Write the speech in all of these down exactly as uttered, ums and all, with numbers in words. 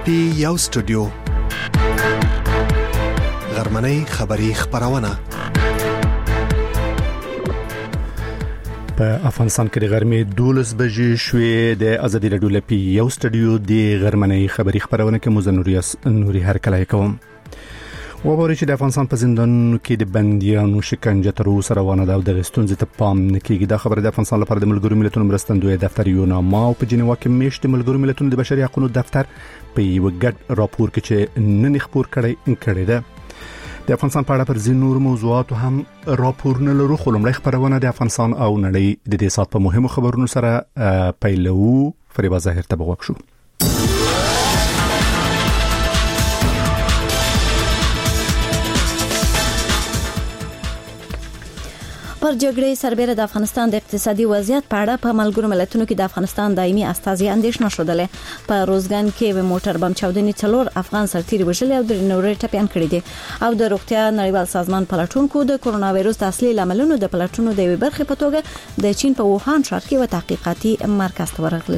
پی یو سټوډیو غرمنۍ خبری خبرونه په افغانستان کې د غرمې دولس بجې شوې د ازادي رادیو لپی یو سټوډیو د غرمنۍ خبری خبرونه کې مزنوریاس نوري هر کله کوم وګورئ چې د افغانستان په زندانونو کې د بندیانو شکنجه تر اوسه روانه ده او د ستونزې ته پام نه کیږي. دا خبره د افغانستان لپاره د ملګرو ملتونو مرستندوی دفتر یوناما او په جنیوا کې میشت ملګرو ملتونو د بشري حقوقو دفتر په یو ګډ راپور کې چې نن خبر کړي کړي ده. د افغانستان په اړه پر ځینو نور موضوعاتو هم راپورونه لرو، خو لومړی خبرونه د افغانستان او نړۍ د دې سات په مهمو خبرونو سره پیلو. فریبا ظاهر ته بغوښو. پر جګړې سربېره د افغانستان د اقتصادي وضعیت په اړه په ملګرو ملتونو کې د افغانستان دایمي استازي اندېښنه شودلې. په روزګان کې و موټر بم چاودنې څلور افغان سرتیري وژل او د نورې ټپيان کړي دي او د روغتیا نړیوال سازمان پلاتونکو د کورونا وایروس د اصلي لاملونو د پلاتونو د وی برخې په توګه د چین په ووهان ښار کې و تحقیقاتي مرکز ته ورغلي.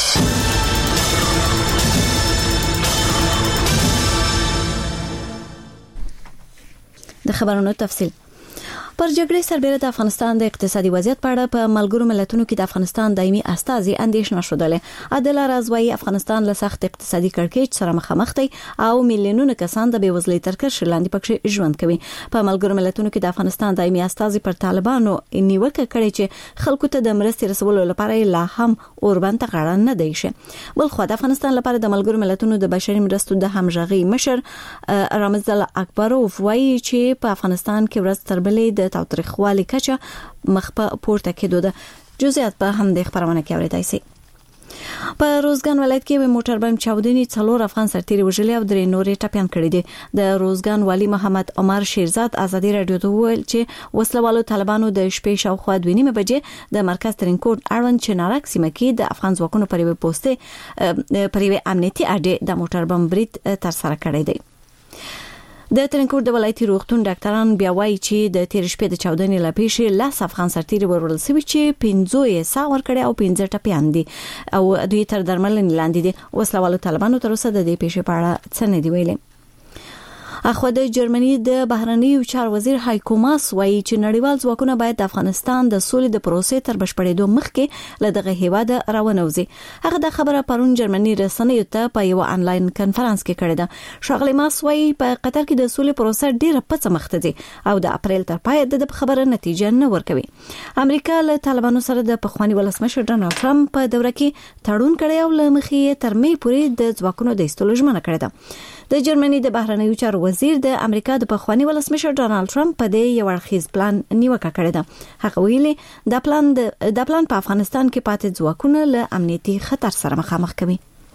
د خبرونو تفصیل. پر جګړې سربېره د افغانستان د اقتصادي وضعیت په اړه په ملګرو ملتونو کې د افغانستان دایمي استازي اندېښنه شودلې. عادل رازوی افغانستان له سخت اقتصادي کړکېچ سره مخامخ دی او میلیونونه کسان د بېوزلۍ تر کرښې لاندې پکې ژوند کوي. په ملګرو ملتونو کې د افغانستان دایمي استازي پر طالبانو نیوکه کړې چې خلکو ته د مرستې رسولو لپاره لا هم اوربند غاړه نه دی شي. بل خو د افغانستان لپاره د ملګرو ملتونو د بشري مرستو د همغږي مشر رامز الله اکبروف وایي چې په افغانستان کې ورځ تر بلې د تاوتریخوالي کچه مخ په پورته کېدو ده. جزئیات په هم د خبرونه کې اورېدای شي. په روزګان ولایت کې و موټر بم چاودنې څلور افغان سرتیري وژل او درې نورې ټپيان کړي دي. د روزګان والی محمد عمر شیرزاد ازادي رادیو ته وویل چې وسلوالو طالبانو د شپې شاوخوا دوه نیمه بجې د مرکز ترینکوټ اړوند چنارک سیمه کې د افغان ځواکونو پر یوه پوسټ پر یوه امنیتي اډې د موټر بم برید تر سره کړی دی. د ترینکوټ د ولایتي روغتون ډاکټران بیا وایي چې د تیر شپې د چاودنې لپیشي لاس افغان سرتیري ورول سوي چې پنځه یې سا ور کړي او پنځه ټپيان دي او دوی تر درملنې لاندې دي. وسلوالو طالبانو تر اوسه د دې پیښې په اړه څه نه دی ویلي. اخو د جرمني د بهرنیو چارو وزیر هایکو ماس وایي چې نړیوال ځواکونه باید د افغانستان د سولې د پروسې تر بشپړېدو مخکې له دغه هیواد راونوځي. هغه د خبره پرون جرمني رسنیو ته په یو آنلاین کانفرنس کې کړې ده. ښاغلی ماس وایي په قطر کې د سولې پروسه ډیره پڅه مخته ځي او د اپریل تر پای د خبره نتیجه نه ورکوي. امریکا له طالبانو سره د پخوانی ولسمشر ډانلډ ټرمپ په دوره کې تړون کړی او له مخې تر مې پورې د ځواکونو د ایستلو ژمنه کړې ده. د جرمني د بهرنیو چارو وزیر د امریکا د پخوانی ولسمشر ډانلډ ټرمپ په دې یو اړخیز پلان نیوکه کړې ده. هغه ویلي دا پلان د پلان په افغانستان کې پاتې ځواکونه له امنیتي خطر سره مخامخ کوي.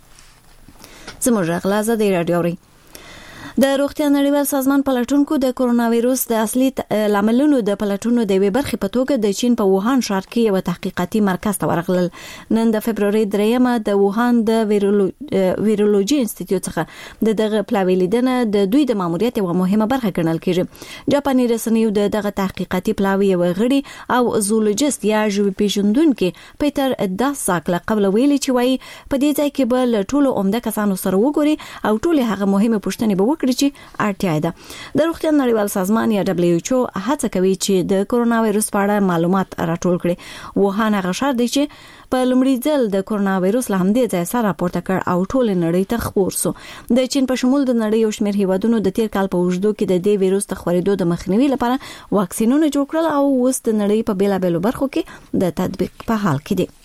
زموږ غلازه د رادیوري د روغتیا نړیوال سازمان پلاتونکو د کورونا وایروس د اصلي لاملونو د پلاتونو د وی برخې په توګه د چین په ووهان ښار کې یو تحقیقاتي مرکز ته ورغلل. نن د فبرवरी دریمه د ووهان د ویرولوژي انسټیټیوټ څخه د دغه پلاوی لیدنه د دوی د ماموریت یو مهمه برخه ګڼل کېږي. جاپاني رسنیو د دغه تحقیقاتي پلاوی یو غړي او زولوجست یا ژوي پیژندونکو پیټر داساک له قبل ویلي چې وایي په دې ځای کې به له ټولو عمده کسانو سره وګوري او ټول هغه مهمه پوښتنې به چې اړتیا ده. د روغتیا نړیوال سازمان یا دبليو ایچ او هڅه کوي چې د کورونا وایروس په اړه معلومات راټول کړي. ووهان هغه ښار دی چې په لومړي ځل د کورونا وایروس له همدې ځای سره راپورته کړ او ټول نړۍ ته خبر شو. د چین په شمول د نړۍ یو شمېر هیوادونو د تیر کال په اوږدو کې د دې وایروس د خورېدو د مخنیوي لپاره واکسینونه جوړ کړل او اوس د نړۍ په بیلابېلو برخو کې د تطبیق په حال کې دي.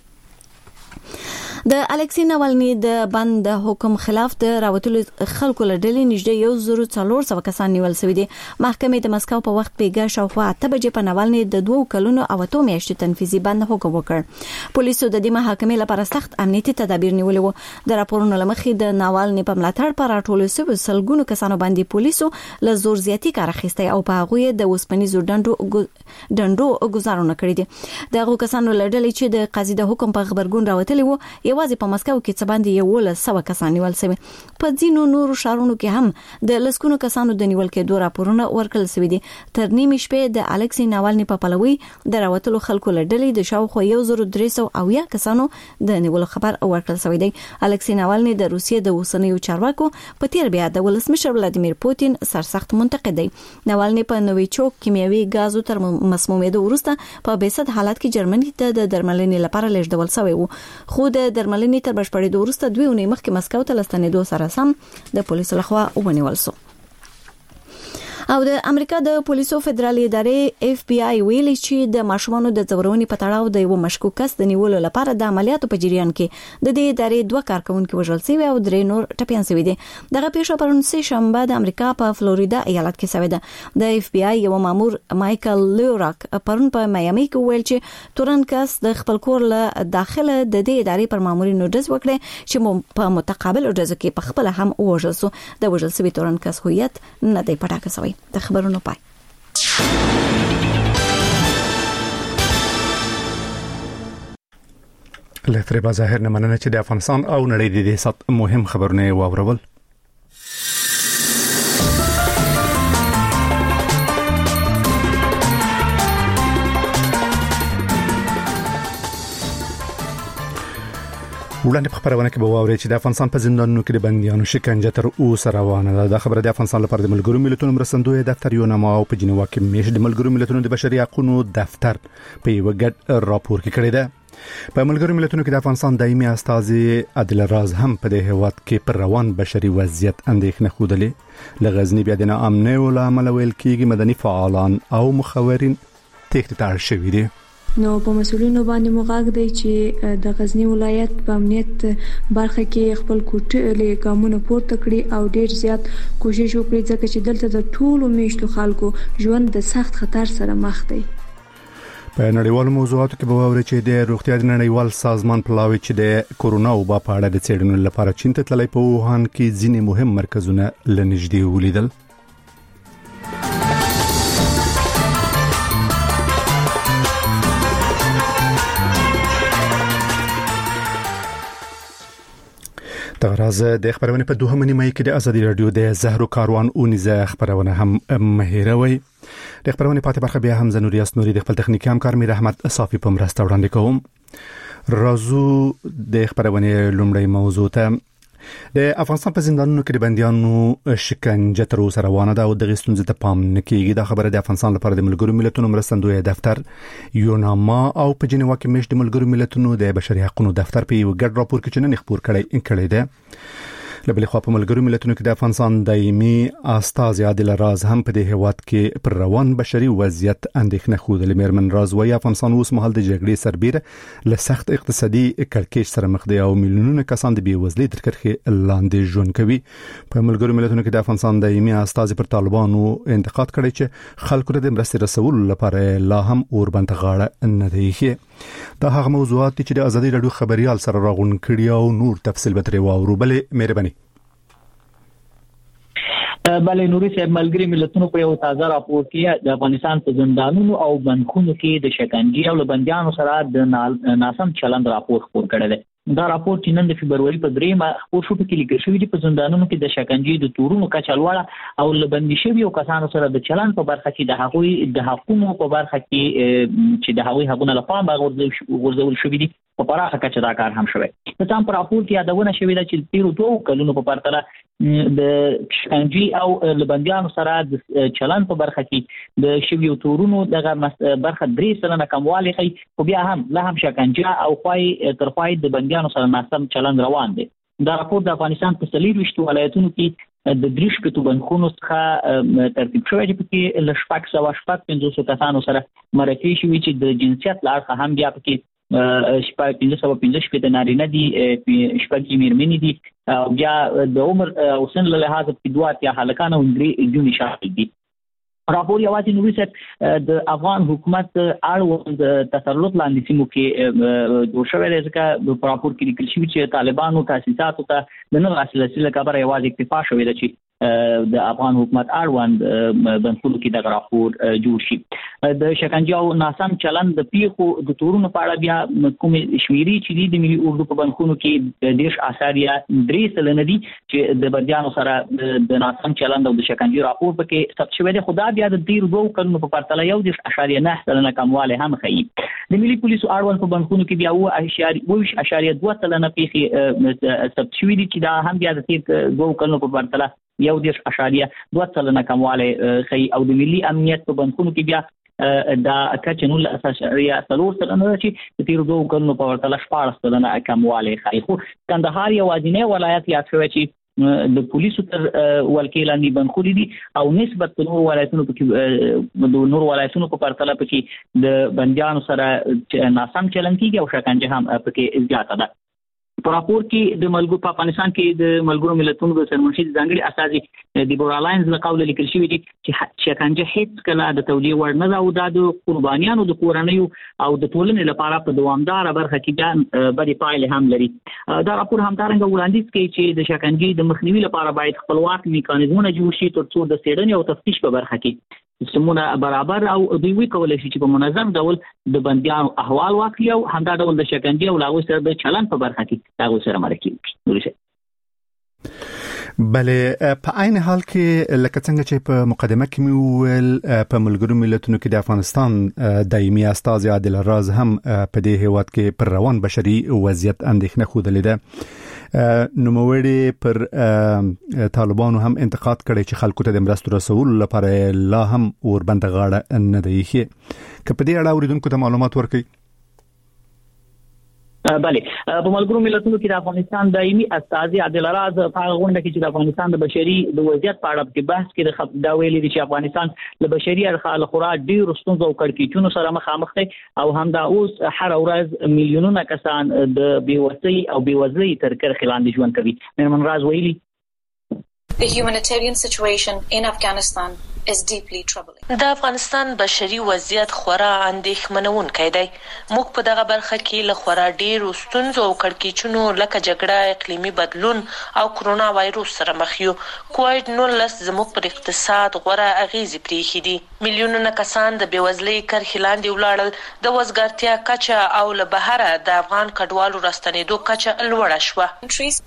د الکسی ناوالني د بند حکم خلاف د راوتلو خلکو لړلې نږدې یو زرو څلور سوه کسان نیول شوي دي. محکمې د مسکو په وخت پیګه شاوخوا اته بجې په ناوالني د دوه کلونو او اتو میاشتې تنفیذي بند حکم وکړ. پولیسو د دې محکمې لپاره سخت امنیتي تدابیر نیولې وو. د راپورونو لمخې د ناوالني په ملاتړ پر راټولو شوي سلګونو کسانو باندې پولیسو له زور زیاتی کار اخیستی او په هغه د وسپنیزو ډنډو ډنډو گزارونه کړې دي. دغه کسانو لړلې چې د قاضي د حکم په خبرګون راوتلي وو یوازې په مسکو کې څه باندې یو ول سو کسان نیول شوی. په ځینو نورو ښارونو کې هم د لسکونو کسانو د نیول کېدو راپورونه ورکړل شوي دي. تر نیمې شپې د الکسی ناوالني په پلوي د راوتلو خلکو لړلې د شاوخوا یو زر درې سوه اویا کسانو د نیولو خبر ورکړل شوی دی. الکسی ناوالني د روسیې د اوسنیو چارواکو په تیر بیا د ولسمشر ولادیمیر پوتین سرسخت منتقد دی. ناوالني په نوویچوک کیمیاوي غازو تر مسمومیدو وروسته په بیسد حالت کې جرمني ته د درملنې لپاره لیږدول شوی وو، خو د درملنې تر بشپړېدو وروسته دوی اونۍ مخکې مسکو ته لستنېدو سره سم د پولیسو لخوا ونیول شو. او د امریکا د پولیسو فدرالي ادارې اف بي آی ویلي چې د ماشومانو د ځورونې په تړاو د یو مشکوک کس د نیولو لپاره د عملیاتو په جریان کې د دې ادارې دوه کارکونکو وژل شوي او درې نور ټپيان شوي دي. دغه پیښه پرون سه شنبه د امریکا په فلوریدا ایالت کې شوې ده. د اف بي آی یو مامور مایکل لوراک پرون په میامي کې ویل چې تورن کس د خپل کور له داخله د دې ادارې پر مامورینو ډز وکړي چې په متقابل ډزو کې په خپل هم وژل شو. د وژل شوي تورن کس هویت نه دی پټاکه شوی. د خبرونو پای. لتر به ظاهر نه مننه چې د افغانستان او نړۍ د دې سات مهم خبرونه واورول. وړاندې په خبرونه کې به واوري چې د افغانستان په زندانونو کې د بنديانو شکنجه تر اوسه روانه ده. د خبره د افغانستان لپاره د ملګرو ملتونو مرستندوی دفتر یو نامه او په جنیوا کې میش د ملګرو ملتونو د بشري حقوقو دفتر په یو ګډ راپور کې کړی ده. په ملګرو ملتونو کې د افغانستان دایمي استازي عادل راز هم په دې هیواد کې پر روان بشري وضعیت اندېښنه خوده. لغزنی بیا د ناامنۍ ول عمل ویل کېږي مدني فعالان او مخورین تخت ته شوي دي. نو په مسولینو باندې موغاګ دی چې د غزنی ولایت په امنیت برخه کې خپل کوټلې ګامونه پورته کړي او ډیر زیات کوشش وکړي ځکه چې دلته د ټولو میشتو خلکو ژوند د سخت خطر سره مخ دی. په نړیوالو موضوعاتو کې به واوري چې د روغتیا د نړیوال سازمان پلاوي چې د کورونا وبا په اړه د څېړنو لپاره چین ته تللی په ووهان کې ځینې مهم مرکزونه لنږدې ولیدل. د غراز د خبرونه په دوه منی مې کې د ازادي رادیو د زهرو کاروان اونیزه خبرونه هم مهیروي. د خبرونه پاتې برخه بیا هم زنوریاس نوري د خپل تخنیکی همکار میر احمد صافي په مرسته وړاندې کوم. رازو د خبرونه لومړی موضوع ته د افغانستان په زندانونو کې د بنديانو شکنجه تر اوسه روانه ده او د غستونځ ته پام نه کیږي. دا خبره د افغانستان لپاره د ملګرو ملتونو مرستندوی دفتر یو نامه او په جنیوا کې میش د ملګرو ملتونو د بشري حقوقو دفتر په یو ګډ راپور کې چنن خبر کړی کړی ده. لبل خو په ملګرو ملتونو کې د افغانستان دایمي استازي عادل راز هم په دې هیواد کې پر روان بشري وضعیت اندېښنه خوده. مېرمن راز وايي افغانستان اوس مهال د جګړې سربېره له سخت اقتصادي کړکېچ سره مخ دی او میلیونونه کسان د بیوزلۍ تر کرښې لاندې ژوند کوي. په ملګرو ملتونو کې د افغانستان دایمي استازي پر طالبانو انتقاد کړی چې خلکو ته د مرستې رسولو لپاره لا هم اوربند غاړه نه دی. دا هغه موضوعات چې د ازادي رادیو خبريال سره راغون کړي او نور تفصیل به ترې واورو. بلې مهرباني. بلې نوري صاحب ملګری ملتونو په یو تازه راپور کې د افغانستان په زندانونو او بندخونو کې د شکنجې او بنديانو سره د ناسم چلند راپور خپور کړی دی. دا راپور چې نن د فبرवरी په دریمه خپور شو کې لیکل شوی دی په زندانونو کې د شکنجې د تورونو کچه لوړه او لبندي شوی او کسانو سره د چلند په برخه کې د هغوی د حقوقو په برخه کې چې د هغوی حقوقونه لپاره غورځول شوی دي په پراخه کچه دا کار هم شوی. د تام پر راپور کې یادونه شوی ده چې تیرو دوه کلونو په پرتله د شکنجې او لبنديانو سره د چلند په برخه کې د شوی تورونو دغه برخه درې سلنه کموالی کوي خو بیا هم لا هم شکنجه او خوای تر خوای د بنديانو سره ناسم چلند روان دي. دا راپور د افغانستان په څلورويشت ولایتونو کې د دریش په بندخونو څخه ترتیب شوی دی چې ل شپږ سوه شپږ پنځوس کسانو سره مرکې شوی چې د جنسیت لارښه هم بیا پکې شپږ پنځه سوه پنځه شپږ نارینه دي شپږ میرمنې دي او بیا د عمر او سن له لحاظه په دوه اتیا هلکان او درې جونې شامل دي. راپور یوازې نوري صاحب د افغان حکومت اړوند تسلط لاندې سیمو کې جوړ شوی دی ځکه په راپور کې لیکل شوی چې طالبانو تاسیساتو ته د نه رسیدلو لپاره یوازې اکتفا شوی دی چې د افغان حکومت اړوند بنخونو کې د راپور جوړ شي. د شکنجه او ناسم چلند د پیښو د تورونو په اړه بیا کوم شمیري چې د ملي اردو په بنخونو کې د دیش اثاریا درې سلنه دي چې د بندیانو سره د ناسم چلند او د شکنجه راپور پکې ثبت شوی دی. خدا بیا د ډیر دوه کلونو په پرتله یو دیش اشاریه نه سلنه کمواله هم ښیي. د ملي پولیسو اړوند په بنخونو کې بیا و اشاریه دوه سلنه پیښې ثبت شوی دي چې دا هم بیا د تیر دوه کلونو په پرتله یو دیش اشاریه دوه سلنه کمواله ښیي. او د ملي امنیت په بنخونو کې بیا دا کچنول اساسي څلور سلنه چې د تیر دوه کلونو په پرتله شپږ سلنه کمواله ښیي. خو کندهار یوازینی ولایت یا چې د پولیسو تر ولکې لاندې بنخوري دي او نسبت نور ولایتونو په د نور ولایتونو په پرتله پکې د بندیانو سره ناسم چلند کیږي او شکنجه هم پکې زیاته ده. په راپور کې د ملګرو په افغانستان کې د ملګرو ملتونو د سرمنشي ځانګړي استازي د بورالاینز له قوله لیکل شوی دي چې شکنجه هیڅ کله د تولیه وړ نه ده او د قربانیانو د کورنیو او د ټولنې لپاره په دوامدار برخه کې ځان بری پایله هم لري. دا راپور همدارنګه وړاندیز کوي چې د شکنجې د مخنیوي لپاره باید خپلواک میکانیزمونه جوړ شي ترڅو د څېړنې او تفتیش په برخه کې سمونه برابر او دوی وی کولای شي چې په منظم ډول د بندیانو احوال واخلي او همدا ډول د شکنجې او لاغو سره د چلن په برخه کې لاغو سره مرکه کوي. بله په عین حال کې لکه څنګه چې په مقدمه کې مې ویل په ملګرو ملتونو کې د افغانستان دایمي استازي عادل راز هم په دې هیواد کې پر روان بشري وضعیت اندېښنه خوده لیده. نوموړي پر طالبانو هم انتقاد کړي چې خلکو ته د مرستو رسول لپاره لا هم اوربند غاړه نه دی ښه. که په دې اړه اوریدونکو ته معلومات ورکړي. بله په ملګرو ملتونو کې د افغانستان دایمي استازي عادل راز په غونډه کې چې د افغانستان د بشري د وضعیت په اړه په بحث کې د دا ویلي دي چې افغانستان له بشري اړخه له خورا ډېر ستونزو او کړکېچونو سره مخامخ دی او همدا اوس هر ورځ میلیونونه کسان د بیوسۍ او بیوزلۍ تر کرښې لاندې ژوند کوي. میرمن راز ویلي The humanitarian situation in Afghanistan is deeply troubling. د افغانستان بشري وضعیت خورا اندېښمنونکی دی. موږ په دغه برخه کې له خورا ډېرو ستونزو او کړکېچونو لکه جګړه، اقلیمي بدلون او کرونا وایروس سره مخ یو. کووډ نولس زموږ پر اقتصاد غوره اغیزې پرېښي دي. میلیونونه کسان د بېوزلۍ کرښې لاندې ولاړل. د وزګارتیا کچه او له بهره د افغان کډوالو راستنېدو کچه لوړه شوه.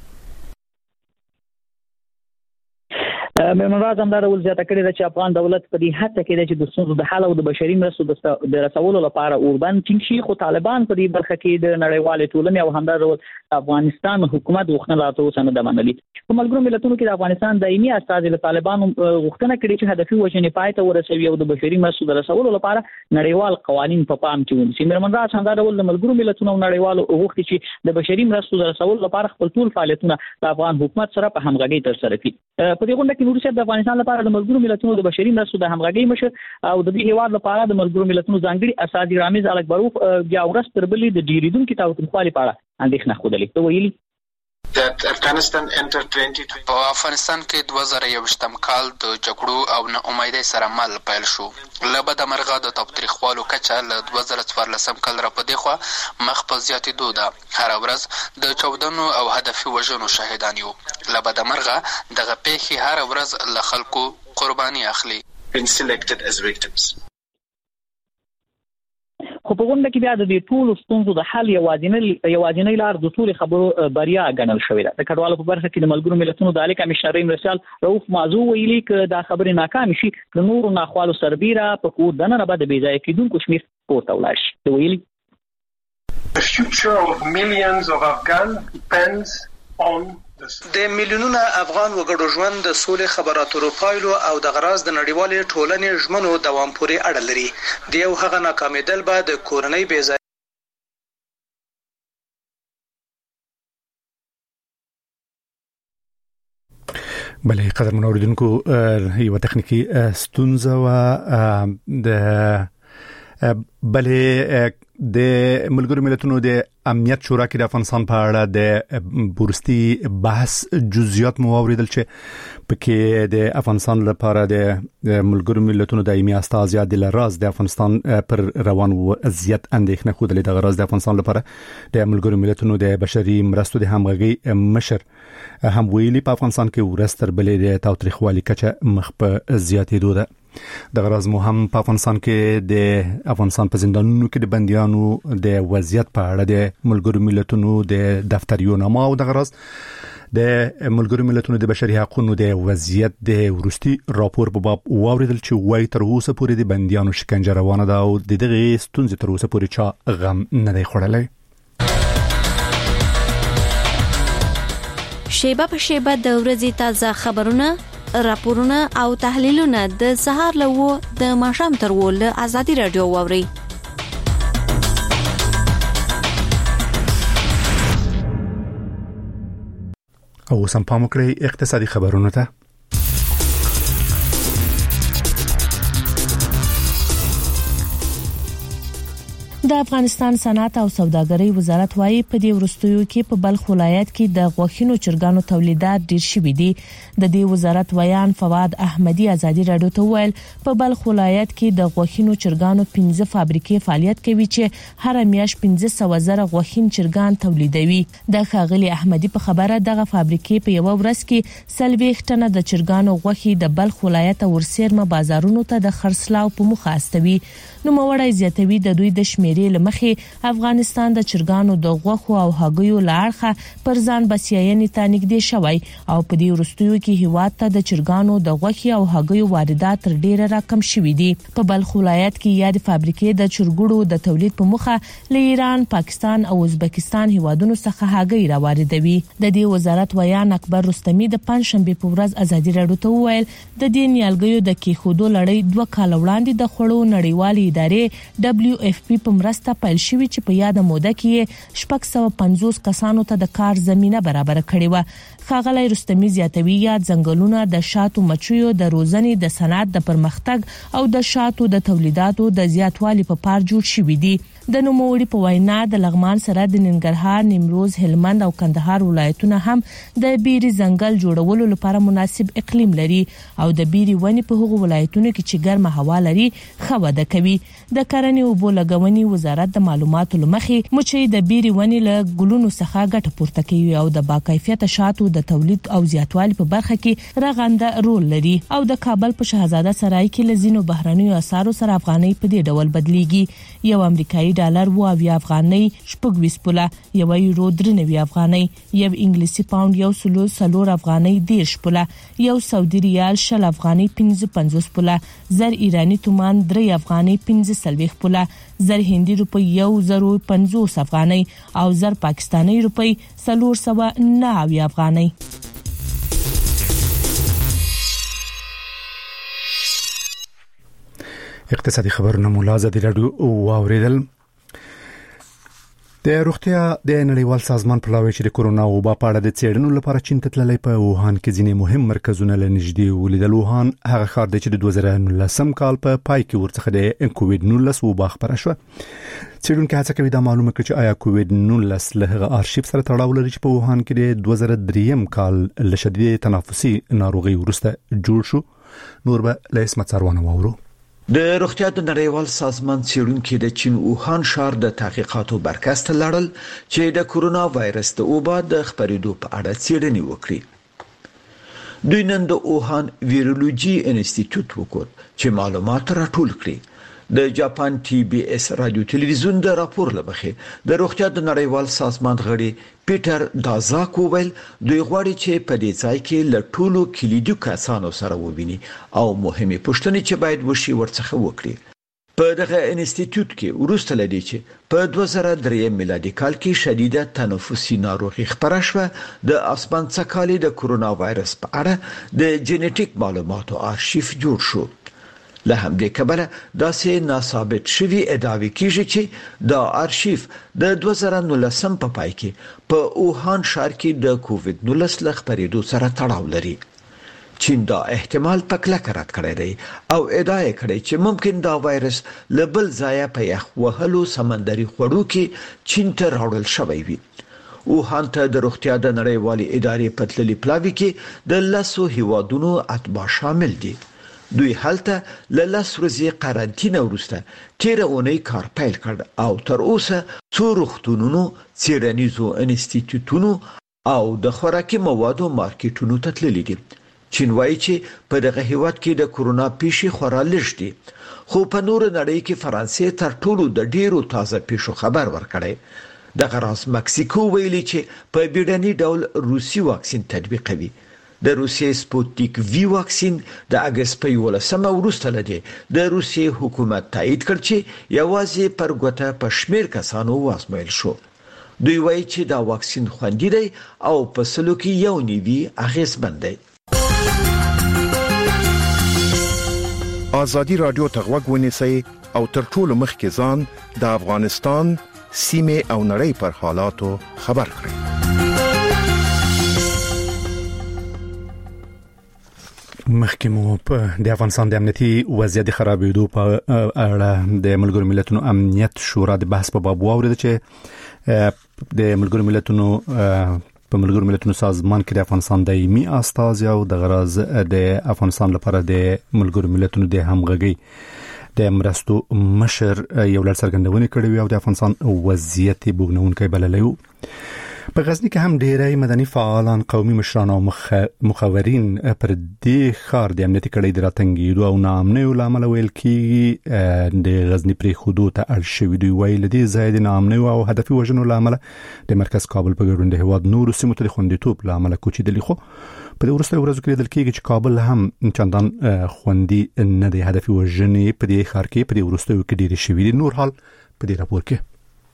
میرمن راز هم دا ډول زیاته کړې ده چې افغان دولت په دې هڅه کې دی چې د ستونزو د حل او د بشري مرستو د رسولو لپاره اوربند ټینګ شي. خو طالبان په دې برخه کې د نړیوالې ټولنې او همدا ډول افغانستان حکومت غوښتنه لا تر نه ده منلې. په ملګرو ملتونو کې د افغانستان دایمي استازي له طالبانو غوښتنه کړې چې هدفي وژنې پای ته ورسوي او د بشري مرستو د رسولو لپاره نړیوال قوانین په پام کې ونیسي. میرمن راز همدا ډول د ملګرو ملتونو او نړیوالو غوښتي چې د بشري مرستو د رسولو لپاره خپل ټول فعالیتونه د افغان حکومت سره په همغږي ترسره کړي. په دې غونډه کې نور د افغانستان لپاره د ملګرو ملتونو د بشري مرستو د همغږۍ مشر او د دې هیواد لپاره د ملګرو ملتونو ځانګړي استازي رامز الکبروف بیا ورځ تر بلې د ډیریدونکو تاوتریخوالي په اړه اندېښنه خوده لیکته ویلي په افغانستان کې دوه زره یوویشتم کال د جګړو او نا امیدۍ سره مل پیل شو. له بده مرغه د تاوتریخوالو کچه له دوه زره څوارلسم کال را په دې خوا مخ په زیاتېدو ده. هره ورځ د چاودنو او هدفي وژنو شاهدان یو. له بده مرغه دغه پیښې هره ورځ له خلکو قرباني اخلي. خو په غونډه کې بیا د دې ټولو ستونزو د حل یوازینی یوازینی لار د ټولو خبرو بریا ګڼل شوې ده. د کډوالو په برخه کې د ملګرو ملتونو د عالی کمشنر مرسل رؤف مازو ویلي ک دا خبرې ناکام شي د نورو ناخوالو سربیره په کور دنه نه بد بې ځای کېدونکو شمیر پورته ولاړ شي. ویلي The future of millions of Afghan depends on د میلیونونو افغان وګړو ژوند د سولې خبراتو پایلو او د غراز د نړیوالې ټولنې ژمنو دوام پورې اړه لري. د یو هغه ناکامېدل به د کورنۍ بې بله قدر منوردونکو یو تخنیکی ستونزه و د بله د ملګرو ملتونو د امنیت شورا کې د افغانستان په اړه د بورستي بحث جزئیات مو اوریدل چې پکې د افغانستان لپاره د ملګرو ملتونو دایمي استازي عادل راز د افغانستان پر روان وضعیت اندېښنه خوده د غراز د افغانستان لپاره د ملګرو ملتونو د بشري مرستو د همغږي مشر هم ویلي په افغانستان کې ورستر بلې د تاوتریخوالي کچه مخ په زیاتېدو ده. د غراز مو هم په افغانستان کې د افغانستان په زندانونو کې د بنديانو د وضعیت په اړه د ملګرو ملتونو د دفتریو نامه او د غراز د ملګرو ملتونو د بشري حقوقو د وضعیت د ورستي راپور په باب واوریدل چې وایي تر اوسه پورې د بنديانو شکنجه روانه ده او د دغه ستونزې تر اوسه پورې چا غم نه دی خوړلی. شیبه په شیبه د ورځې تازه خبرونه، راپورونه او تحلیلونه د سهار لوو د ماښام تر ول ازادي رادیو ووري. او سم پام وکړئ اقتصادي خبرونه ته. د افغانستان صنعت او سوداګرۍ وزارت وايي په دې ورستیو کې په بلخ ولایت کې د غوښینو چرګانو تولیدات ډیر شوي دي. د دې وزارت ویان فواد احمدي ازادي رادیو ته ویل په بلخ ولایت کې د غوښینو چرګانو پنځه فابریکې فعالیت کوي چې هر میاشت پنځه سوه زره غوښین چرګان تولیدوي. د خاغلی احمدي په خبره دغه فابریکې په یو ورځ کې سلويخ ټنه د چرګانو غوښي د بلخ ولایت او ورسېرمه بازارونو ته د خرڅلاو په مخه استوي. نو موړی زیاتوي د دوی د شمیرې لمخې افغانستان د چرګانو د غوښو او هګیو لاړخه پر ځان بسیاینې ته نږدې شوی او په دې ورستیو کې هیواد ته د چرګانو د غوښي او هګیو واردات تر ډیره راکم شوي دي. په بلخ ولایت کې یاد فابریکې د چرګړو د تولید په مخه له ایران، پاکستان او ازبکستان هیوادونو څخه هګۍ راواردوي. د دې وزارت ویان اکبر رستمی د پنځشنبه په ورځ ازادي رادیو ته وویل د دې نیالګیو د کېښودو لړۍ دوه کال وړاندې د خړو نړیوالې ادارې دبليو اف پی په مرسته پیل شوې چې په یاده موده کې شپږ سوه پنځوس کسانو ته د کار زمينه برابر کړې و. ښاغلی رستمی زیاتوي یا ځنګلونه د شاتو مچیو د روزنې د صنعت د پرمختګ او د شاتو د تولیداتو د زیاتوالي په پار جوړ شوي دي. د نوموړي په وینا د لغمان سره د ننګرهار، نیمروز، هلمند او کندهار ولایتونه هم د بیري ځنګل جوړولو لپاره مناسب اقلیم لري او د بیري ونې په هغو ولایتونو کې چې ګرمه هوا لري ښه وده کوي. د کرنې او بولګونې وزارت د معلوماتو لمخې مچۍ د بیري ونې له ګلونو څخه ګټه پورته کوي او د باکیفیت شاتو د تولید او زیاتوالي په برخه کې رغنده رول لري. او د کابل په شهزاده سرای کې لزینو بهرنیو اسعارو سره افغانۍ په دې ډول بدلیږي. یو امریکایي ډالر و اویا افغانۍ شپږ ویس پوله، یو یورو درې نوي افغانۍ، یو انګلیسي پاوند یو سلو څلور افغانۍ دیرش پوله، یو سعودي ریال شل افغانۍ پنځه پنځوس پوله، زر ایرانی تومان درې افغانۍ پنځه څلوېښت پوله، زر هندي روپی یو زرو پنځوس افغانۍ او زر پاکستاني روپی څلور سوه نه اویا افغانۍ. اقتصادي خبرونه مولا ازادي رادیو واوریدل. د روغتیا د نړیوال سازمان په لوري چې د کورونا وبا په اړه د څېړنو لپاره چین ته تللی په ووهان کې ځینې مهم مرکزونه لنږدې ولیدل. ووهان هغه ښار دی چې د دوه زره نولسم کال په پای کې ورڅخه د کووډ نولس وبا خپره شوه. څېړونکي هڅه کوي دا معلومه کړي چې آیا کووډ نولس له هغه آرشیف سره تړاو لري چې په ووهان کې د دوه زره درېیم کال له شدید تنفسي ناروغي وروسته جوړ شو. نور به له اسمت سروانه واورو. د روغتیا د نړیوال سازمان څېړونکي د چین ووهان ښار د تحقیقاتو مرکز ته لاړل چې د کورونا وایرس د وبا د خپرېدو په اړه څېړنې وکړي. دوی نن د ووهان ویرولوژي انسټیټیوټ وکړ چې معلومات راټول کړي. د جاپان ټي بي اس رادیو تلویزیون د راپور لمخې د روغتیا د نړیوال سازمان غړي پیټر دازاک وویل دوی غواړي چې په دې ځای کې له ټولو کلیدي کسانو سره وویني او مهمه پوښتنې چې باید وشي ورڅخه وکړي. په دغه انسټیټیوټ کې وروسته لدی چې په دوه زره درې میلادي کال کې شدیده تنفسي ناروغي خپره شوه د اسمان څخه د کورونا وایرس په اړه د جینټیک معلوماتو آرشیف جوړ شو. له همدې کبله داسې ناثابت شوي ادعاوې کیږي چې دا آرشیف د دوه زره نولسم په پای کې په ووهان ښار کې د کووډ نولس له خپرېدو سره تړاو لري. چین دا احتمال په کلکه رد کړی دی او ادعا یې کړې چې ممکن دا وایرس له بل ځایه په یخ وهلو سمندري خوړو کې چین ته راوړل شوی وي. ووهان ته د روغتیا د نړیوالې ادارې په تللي پلاوي کې د لسو هیوادونو اتباع شامل دي. دوی هلته له لس ورځې قرنطینه وروسته تیره اونۍ کار پیل کړ او تر اوسه څو روغتونونو، څیړنیزو انسټیټیوټونو او د خوراکي موادو مارکیټونو ته تللي دي. چین وایي چې په دغه هیواد کې د کورونا پیښې خورا لږ دي، خو په نور نړۍ کې فرانسې تر ټولو د ډیرو تازه پیښو خبر ورکړی. دغه راز مکسیکو ویلي چې په بیړني ډول روسي واکسین تطبیقوي. د روسیې سپوتنیک وی واکسین د اگست په یولسمه وروسته لدی د روسیې حکومت تایید کړ چې یوازې پر ګوته په شمیر کسانو وازمایل شو. دوی وایي چې دا واکسین خوندي دی او په سلو کې یو نیوي اغیزمن دی. ازادي رادیو ته غوږ ونیسئ او تر ټولو مخکې ځان د افغانستان سیمه او نړۍ پر حالاتو خبر کړئ. مخکمو په د افغانستان د امنیتي وضعیت خرابېدو په اړه د ملګرو ملتونو امنیت شورا د بحث په باب واورید چې د ملګرو ملتونو په ملګرو ملتونو سازمان کې د افغانستان دایمي استازی او د غرض د افغانستان لپاره د ملګرو ملتونو د همغږي د مرستو مشر یو لړ څرګندونې کړې او د افغانستان وضعیت بوغنونکي بللی و. په غزنی کې هم ډیری مدني فعالان، قومي مشران او مخورین پر دې ښار د امنیتي کړۍ د راتنګېدو او ناامنیو لامل ویل کېږي د غزنی پرې خودو ته اړ شوي. دوی وایي له دې ځای د ناامنیو او هدفي وژنو لامل د مرکز کابل په ګډون د هیواد نورو سیمو ته د خوندیتوب لامل کوچېدلي، خو په دې وروستیو ورځو کې لیدل کېږي چې کابل هم چندان خوندي نه دی. هدفي وژنې په دې ښار کې په دې وروستیو کې ډېرې شوي دي. نور حال په دې راپور کې.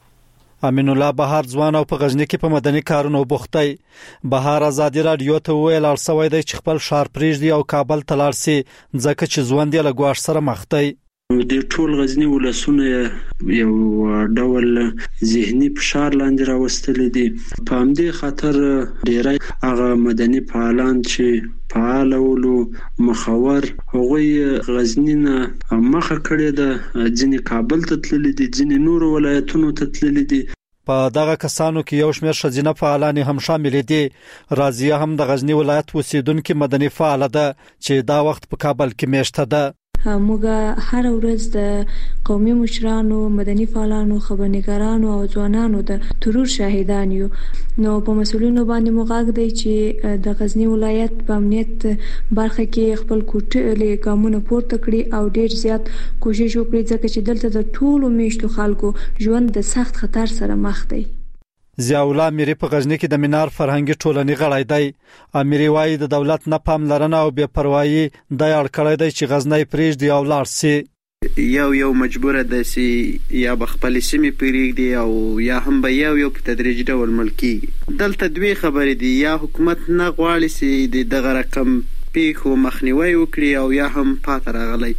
امین الله بهار ځوان او په غزنی کې په مدني کارونو بوختی. بهار ازادي رادیو ته ویل ارسوي دی چې خپل شهر پریږدي او کابل ته لاړ شي ځکه چې ژوند یې له ګواښ سره مخ دی. د ټول غزنی ولسونه یو ډول ذهني فشار لاندې راوستل دي. په همدې خاطر ډیری هغه مدني فعالان چې فعال او مخور هغوی غزنی نه مخه کړې ده، ځینې کابل ته تللي دي، ځینې نور ولایتونو ته تللي دي. په دغه کسانو کې یو شمېر ښځینه فعالان هم شامل دي. راضیه هم د غزنی ولایت اوسیدونکې مدني فعاله ده چې دا وخت په کابل کې میشته ده. موږ هر ورځ د قومي مشرانو، مدني فعالانو، خبرنګارانو او ځوانانو د ترور شاهدان یو. نو په مسولینو باندې موږ دی چې د غزنی ولایت په امنیت برخه کې خپل کوټه ګامونه پورته کړي او ډیر زیات کوشش وکړي ځکه چې دلته د ټولو میشتو خلکو ژوند د سخت خطر سره مخ دی. ضیاء الله میری په غزنی کې د مینار فرهنګي ټولنې غړی دی. امیری وایي د دولت نه پاملرنه او بې پروايي د اړ کړی دی چې غزنی پریږدي او لاړ شي. یو یو مجبور ده چې یا بخپل سیمه پریږدي او یا هم به یو یو په تدریجي ډول ملکی. دلته دوی خبرې دي، یا حکومت نه غواړي چې دغه رقم پیښو مخنیوي وکړي او یا هم پاتې راغلی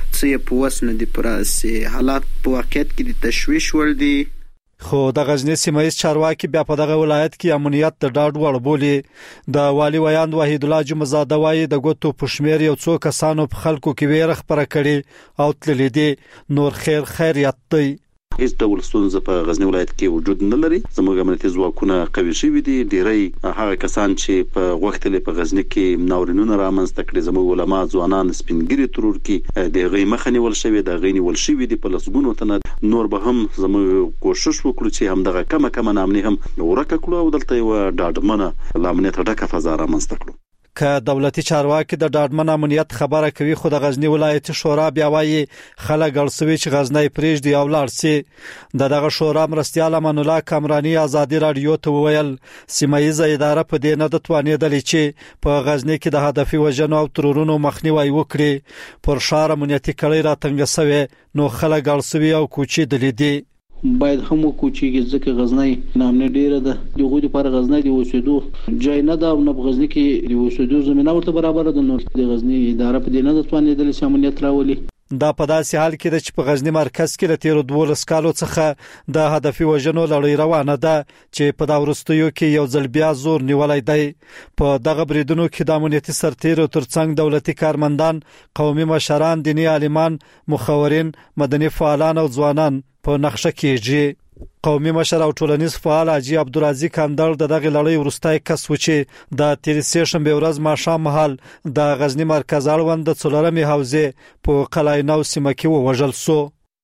څه په وسنه دي پراسي حالات په واقعیت کې د تشویش ور دي. خو د غزنی سیمایي چارواکي بیا په دغه ولایت کې امنیت د ډاډ وړ بولي. د والی ویاند وحید الله جمزاده وایي د ګوتو پښمیر یو څو کسانو په خلکو کې ویره خبره کړي او تللی دي. نور خیر خیریت دی. هیڅ ډول ستونزه په غزنی ولایت کې وجود نه لري. زموږ امنیتي ځواکونه قوي شوي دي. ډیری هغه کسان چې په وخت له په غزنی کې ناورینونه رامنځته کړي، زموږ علما، ځوانان، سپینګری ترور کې د غي مخنی ول شوی د غینی ول شوی دي په لسګونو تنه. نور به هم زموږ کوشش وکړو چې هم دغه کمه کمه نامني هم ورکه کړو او دلته یو ډاډمنه لامنیت ډکه فضا رامنځته کړو. که دولتي چارواکي د ډاډمن امنیت خبره کوي، خو د غزنی ولایت شورا بیا وایي خلک ګرځوي چې غزنی پریږدي او لاړ شي. د دغه شورا مرستیال امان الله کامرانی ازادي رادیو ته ویل سیمایي اداره په دې نه د توانېدلې چې په غزنی کې د هدفي وژنو او ترورونو مخنیوي وکړي. پر ښار امنیتي کړۍ راتنګ شوی نو خلک ګرځوي او کوچېدلي دي. باید هم کوچیږي ځکه غزنی نامنه ډیره ده. دغه لپاره غزنی د اوسېدو ځای نه ده او نه په غزنی کې د اوسېدو زمينه ورته برابر ده. نو د غزنی اداره په دې نه د توانېدل چې امنیت راولي. دا په داسې حال کې چې په غزنی مرکز کې له تیرو دولس کالو څخه د هدفي وژنو لړۍ روانه ده چې په دا وروستیو کې یو ځل بیا زور نیولای دی. په دغه بریدونو کې د امنیتي سرتیرو ترڅنګ دولتي کارمندان، قومي مشران، دینی عالمان، مخورین، مدني فعالان او ځوانان په نقشه کېږي. قومي مشر او ټولنیز فعال حاجی عبدالرزاق کندل د دغه لړۍ وروستای کس و چې د تیر سه شنبه ورځ ماښام مهال د غزنی مرکز اړوند د څلورمې حوزې په قلعه نو سیمه کې ووژل شو.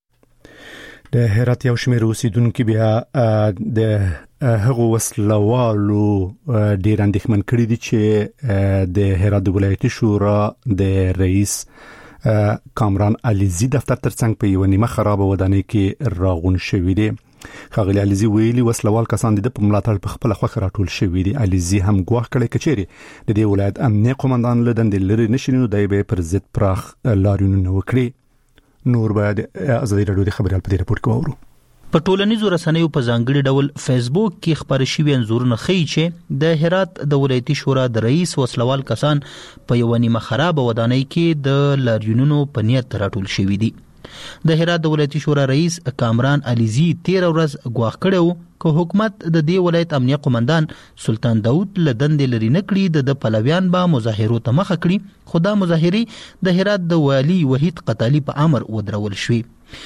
د هرات یو شمېر اوسیدونکو بیا د هغو وسلوالو ډیر اندېښمن کړي دي چې د هرات د ولایتي شورا د رئیس کامران علیزی دفتر ترڅنګ په یو نیمه خراب ودانۍ کې راغون شوی دی. ښاغلي علیزی ویلي وسلوال کسان د په ملاتړ په خپل خوخه راټول شوی دي. علیزی هم ګواښ کړی کچېری د دې ولایت امنیه قومندان له دندې لري نشینو دای به پر ضد پراخ لاریونونه وکړي. نور بعد ازادي رادیو د خبريال په دې رپورت کې وورو. په ټولنیزو رسنیو په ځانګړي ډول فیسبوک کې خبري شوی انزورونه ښیي چې د هرات د ولایتي شورا د رئیس وسلوال کسان په یو نیمه خراب ودانۍ کې د لاریونونو په نیت راټول شوی دي. د هرات د ولایتي شورا رئیس کامران علیزی تیر ورځ ګواښ کړو که حکومت د دې ولایت امنیه قومندان سلطان داود له دندې لري نکړي د پلویان به مظاهرو ته مخه کړي. خو دا مظاهري د هرات د والی وحید قتالی په امر ودرول شوی.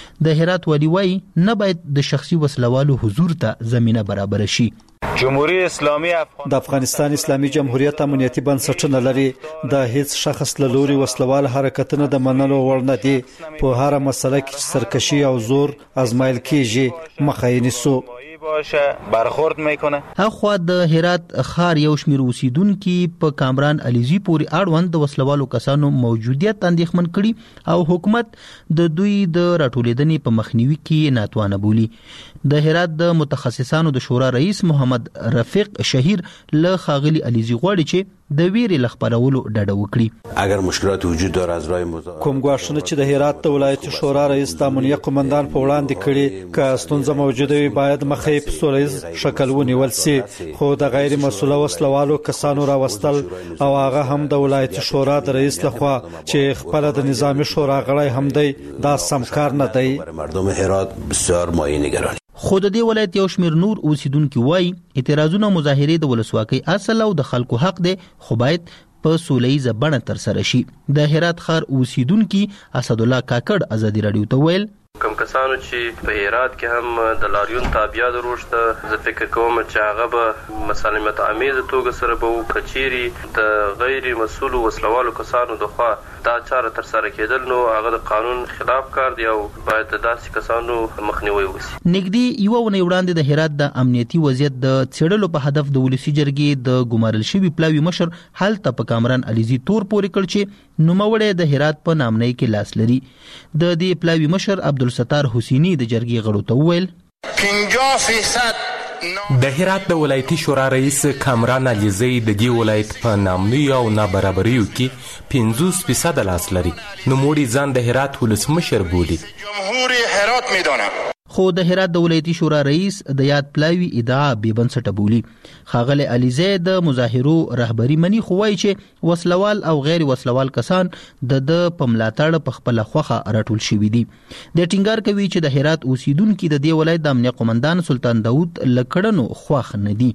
د هرات والی وای نه باید د شخصي وسلوالو حضور ته زمينه برابر شي. جمهوریت اسلامي د افغانستان اسلامي جمهوریت امنیتي بنسټونه لري. د هیڅ شخص له لوري وسلوال حرکتونه د منلو وړ نه دي. په هر مسله کې سرکشي او زور ازمایل کیږي مخه یې نیسو باشه برخورد میکنه. اخوا د هرات خار یو شمیر اوسیدونکو په کامران علیزی پورې اړوند د وسلوالو کسانو موجودیت اندېښمن کړي او حکومت د دوی د راټولیدنې په مخنیوي کې ناتوانه بولی. د هرات د متخصصانو د شورا رئیس محمد رفیق شهیر له خاغلی علیزی غواړي چې د ویرې لخبرولو ډډه وکړي. اگر مشکلات وجود داره از راه مذاکره کوم غواړنه چې د هرات د ولایتي شورا رئیس د امنیه قومندان په وړاندې کړي که ستونزه موجوده وي باید مخې په سولهیز شکل ونیول شي. خو د غیر مسؤله وسلوالو کسانو راوستل او هغه هم د ولایتي شورا د رئیس لخوا چې خپل د نظامی شورا غړی هم دی دا سم کار نه دی. مردم هرات بسیار مایه نگران. خود د دې ولایت یو شمیر نور اوسیدونکو وای اعتراضونه مظاهره د ولسواکۍ اصل او د خلکو حق دی خو باید په سولهیزه بڼه تر سره شي. د هرات خار اوسیدونکو اسد الله کاکړ ازادي رادیو ته ویل کوم کسانو چې په هرات کې هم د لاریون تابعیا دروشته زه فکر کوم چې هغه به مسالمت امیز توګه سره به کچيري د غیر مسؤل وسلوالو کسانو دغه دا چاره تر سره کېدل نو هغه د قانون خلاف کار دی او باید داسې کسانو مخنیوي وشي. نګدي یو ونه وړاندې د هرات د امنیتي وضعیت د څېړلو په هدف د ولسی جرګې د ګمارل شوی پلاوی مشر حالت په کامران علیزی تور پورې کړ چې نوموړی د هرات په نامنۍ کې لاس لري. د دې پلاوی مشر عبدالستار حسینی د جرګې غړو ته وویل پنځه فیصد د هرات د ولایتي شورا رئیس کامران علیزی د دې ولایت په نامنۍ او نابرابریو کې پنځوس فیصد لاس لري. نو موړي ځان د هرات ولسمشر بولي. جمهور هرات میدانه خو د هرات د ولایتي شورا رئیس د یاد پلاوی ادعا بې بنسټه بولی. خاغلی علیزی د مظاهرو رهبری منی خو وایي چې وسلوال او غیر وسلوال کسان د د په ملاتړ په خپل خوخه راټول شوي دي. د ټینګار کوي چې د هرات اوسیدونکو د دې ولایت د امنیه قومندان سلطان داود لکړنو خوخ نه دي.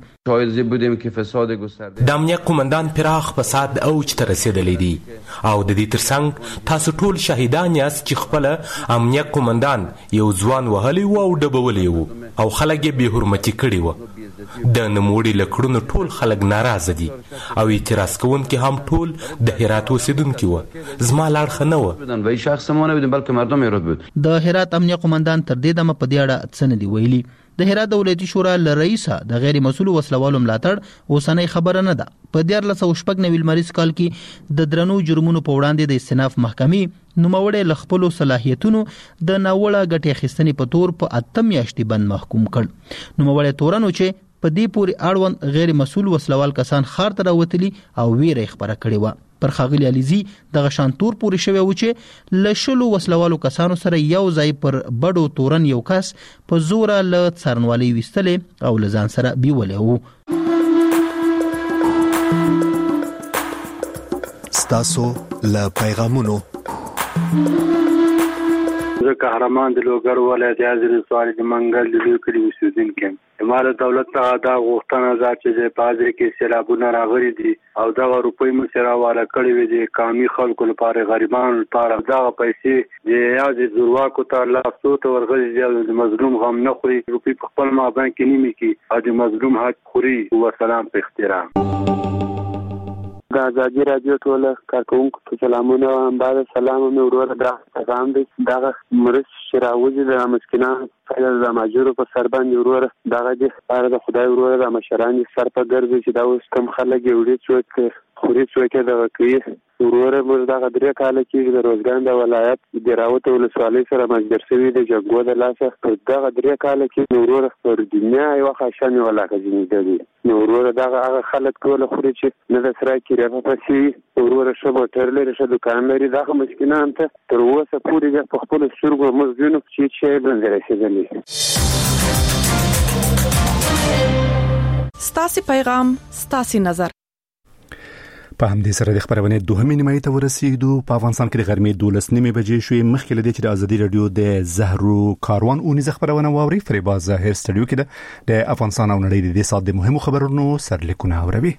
د امنیه قومندان پراخ فساد اوج ته رسیدلی دي او د دې ترڅنګ تاسو ټول شهیدان یاست چې خپل امنیه قومندان یو ځوان وهلی او ډبولې وو او خلک یې بې حرمتي کړي وو. د نوموړي لکړونو ټول خلک ناراضه دي او اعتراض کوونکي هم ټول د هرات اوسیدونکي وو. زما لاړخه نه وه. د هرات امنیه قومندان تر دې دمه په دې اړه څه نه دي ویلي. د هرات د ولایتي شورا له رئیسه د غیر مسؤل وسلوالو ملاتړ اوسنۍ خبره نه ده. په دیارلس سوه شپږ نوي لمریز کال کې د درنو جرمونو په وړاندې د استئناف محکمې نوموړی له خپلو صلاحیتونو د ناوړه ګټې اخیستنې په تور په اته میاشتې بند محکوم کړ. نوموړی تورن و چې په دې پورې اړوند غیر مسؤل وسلوال کسان ښار ته راوتلي او ویره یې خپره کړې وه. پر خاغلی علیزی دغه شان تور پورې شوی و چې له شلو وسلوالو کسانو سره یو ځای پر بډو تورن یو کس په زوره له څارنوالۍ ویستلې او له ځان سره بیولی و. ستاسو له پیغامونو زه قهرمان د لوګر ولایت یازر سوال د منګل د لوی کلی اوسیدونکو اماره دولت ته دا غوښتنه ده چې په حاضر کې سیلابونه راغلي دي او دا روپۍ مسره والا کړی وي د قومي خلکو لپاره غریبانو لپاره دا پیسې د یازې زورواکو ته الله سوته ورغلي د مظلوم غم نه خوري روپۍ په خپل مابین کې نیمه کې او د مظلوم حق خوري و سلام په احترام د ازادي رادیو ټول کارکونکو ته سلامونه او بعد سلام مې ورور دا پیغام دی دا مرش شراوزي د مسکینانو د ماجورو په سر باندې ورور دغه د سره د خدای ورور د مشران سر په ګرځي چې دا اوس کم خلک یوړي څوک خوري څوک دغه کوي ورور موږ دغه درې کال کې د روزګان د ولایت د راوته ولسوالۍ سره مجبور شوی د جګو د لاسه دغه درې کال کې ورور پر دنیا یو خاصه ولاکه دي نو ورور دغه هغه خلک ټول خوري چې نه د سره کې راپسې ورور شبو تر لري شه دکان لري دغه مسکینان ته تر اوسه پورې په خپل سترګو موږ وینو چې چې باندې رسیدلی ستاسو پیغام ستاسو نظر په همدې سره د خبرونه دوهمې نیمه ته ورسېدو په افغانستان کې د غرمې دولس نیمه بجې شوې مخکې لدې چې د ازادي رادیو د زهرو کاروان اونیزه خبرونه واوري فریباز زاهر سټډیو کې د افغانستان او نړۍ د دې سات د مهمو خبرونو سرلیکونه اوري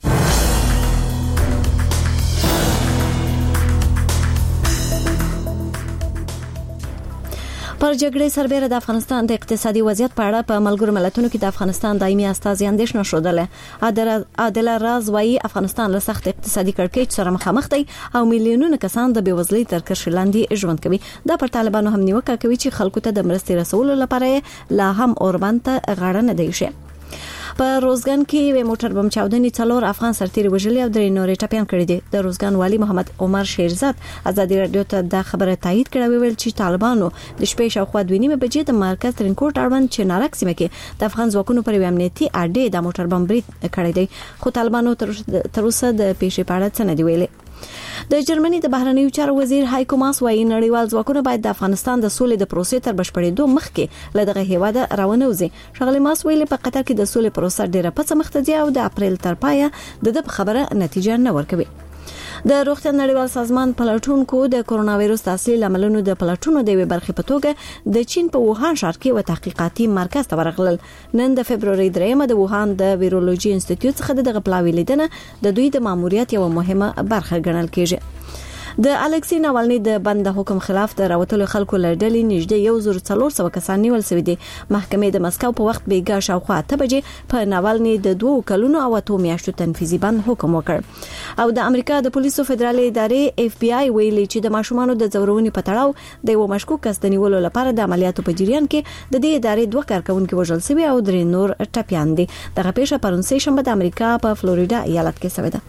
پر جګړې سربېره د افغانستان د اقتصادي وضعیت په اړه په ملګرو ملتونو کې د افغانستان دایمي استازي اندېښنه شودله عادل راز وايي افغانستان له سخت اقتصادي کړکېچ سره مخامخ دی او میلیونونه کسان د بیوزلۍ تر کرښې لاندې ژوند کوي دا پر طالبانو هم نیوکه کوي چې خلکو ته د مرستې رسولو لپاره لا هم اوربند ته غاړه نه دی شي په روزګان کې و موټر بم چاودنې څلور افغان سرتیري وژلي او درې نورې ټپيان کړي دي د روزګان والی محمد عمر شیرزاد ازادي رادیو ته د خبره تایید کړه ویل چې طالبانو د شپې شاوخوا دوه نیمه بجې د مرکز ترنکوټ اړوند چنارک سیمه کې د افغان ځواکونو پر امنیتي اډې د موټر بم برید کړی دی خو طالبانو تر اوسه د پیښې په اړه څه نه دی ویلي د جرمني د بهرنیو چارو وزیر هایکو ماس وايي نړیوال ځواکونه باید د افغانستان د سولې د پروسې تر بشپړېدو مخکې له دغه هیواده راونوځي شغله ماس ویلي په قطر کې د سولې پروسه ډیره پڅ مخته دی او د اپریل تر پایه د د خبره نتیجه نه ورکوي د روغتیا نړیوال سازمان پلټونکو د کرونا وایرس تحلیل عملونو د پلټونو د وی برخې په توګه د چین په ووهان ښار کې و تحقیقاتي مرکز ته ورغلل نن د فبرवरी درېمه د ووهان د ویرولوژي انسټیټیوټ څخه دغه پلاوی لیدنه د دوی د ماموریت یو مهمه برخه ګڼل کیږي د الکسی ناوالني د بند حکم خلاف د راوتلو خلکو لړډلې نږدې یو زر څلور سوه کسان نیول شوي دي محکمې د مسکو په وخت بیګا شاوخوا اته بجې په ناوالني د دوه کلونو او اتو میاشتو تنفیذي بند حکم وکړ او د امریکا د پولیسو فدرالي ادارې اف بي آی ویلي چې د ماشومانو د زورونې په تړاو د یو مشکوک کس د نیولو لپاره د عملیاتو په جریان کې د دې ادارې دوه کارکونکو وژل شوي او درې نور ټپيان دي دغه پیښه پرون سه شنبه د امریکا په فلوریدا ایالت کې شوې ده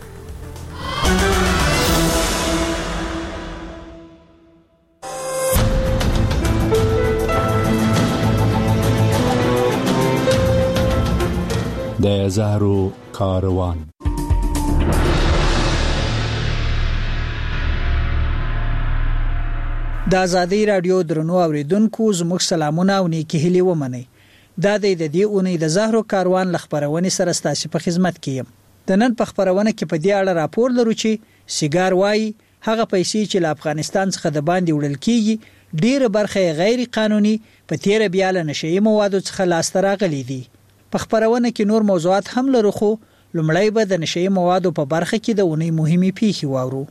د زهرو کاروان د ازادي رادیو درنو اوریدونکو زموږ سلامونه او نیکی هیلې ومنئ دا د دې اونۍ د زهرو کاروان لخبرونې سره ستاسو په خدمت کې یم د نن په خبرونه کې په دې اړه راپور لرو چې سیګار وای هغه پیسې چې له افغانستان څخه د باندې وړل کیږي ډیره برخه غیر قانوني په تیر بیا له نشئی موادو څخه لاس راغلي دي په خبرونه کې نور موضوعات هم لرو خو لومړی به د نشئی موادو په برخه کې د اونۍ مهمه پیښې واورو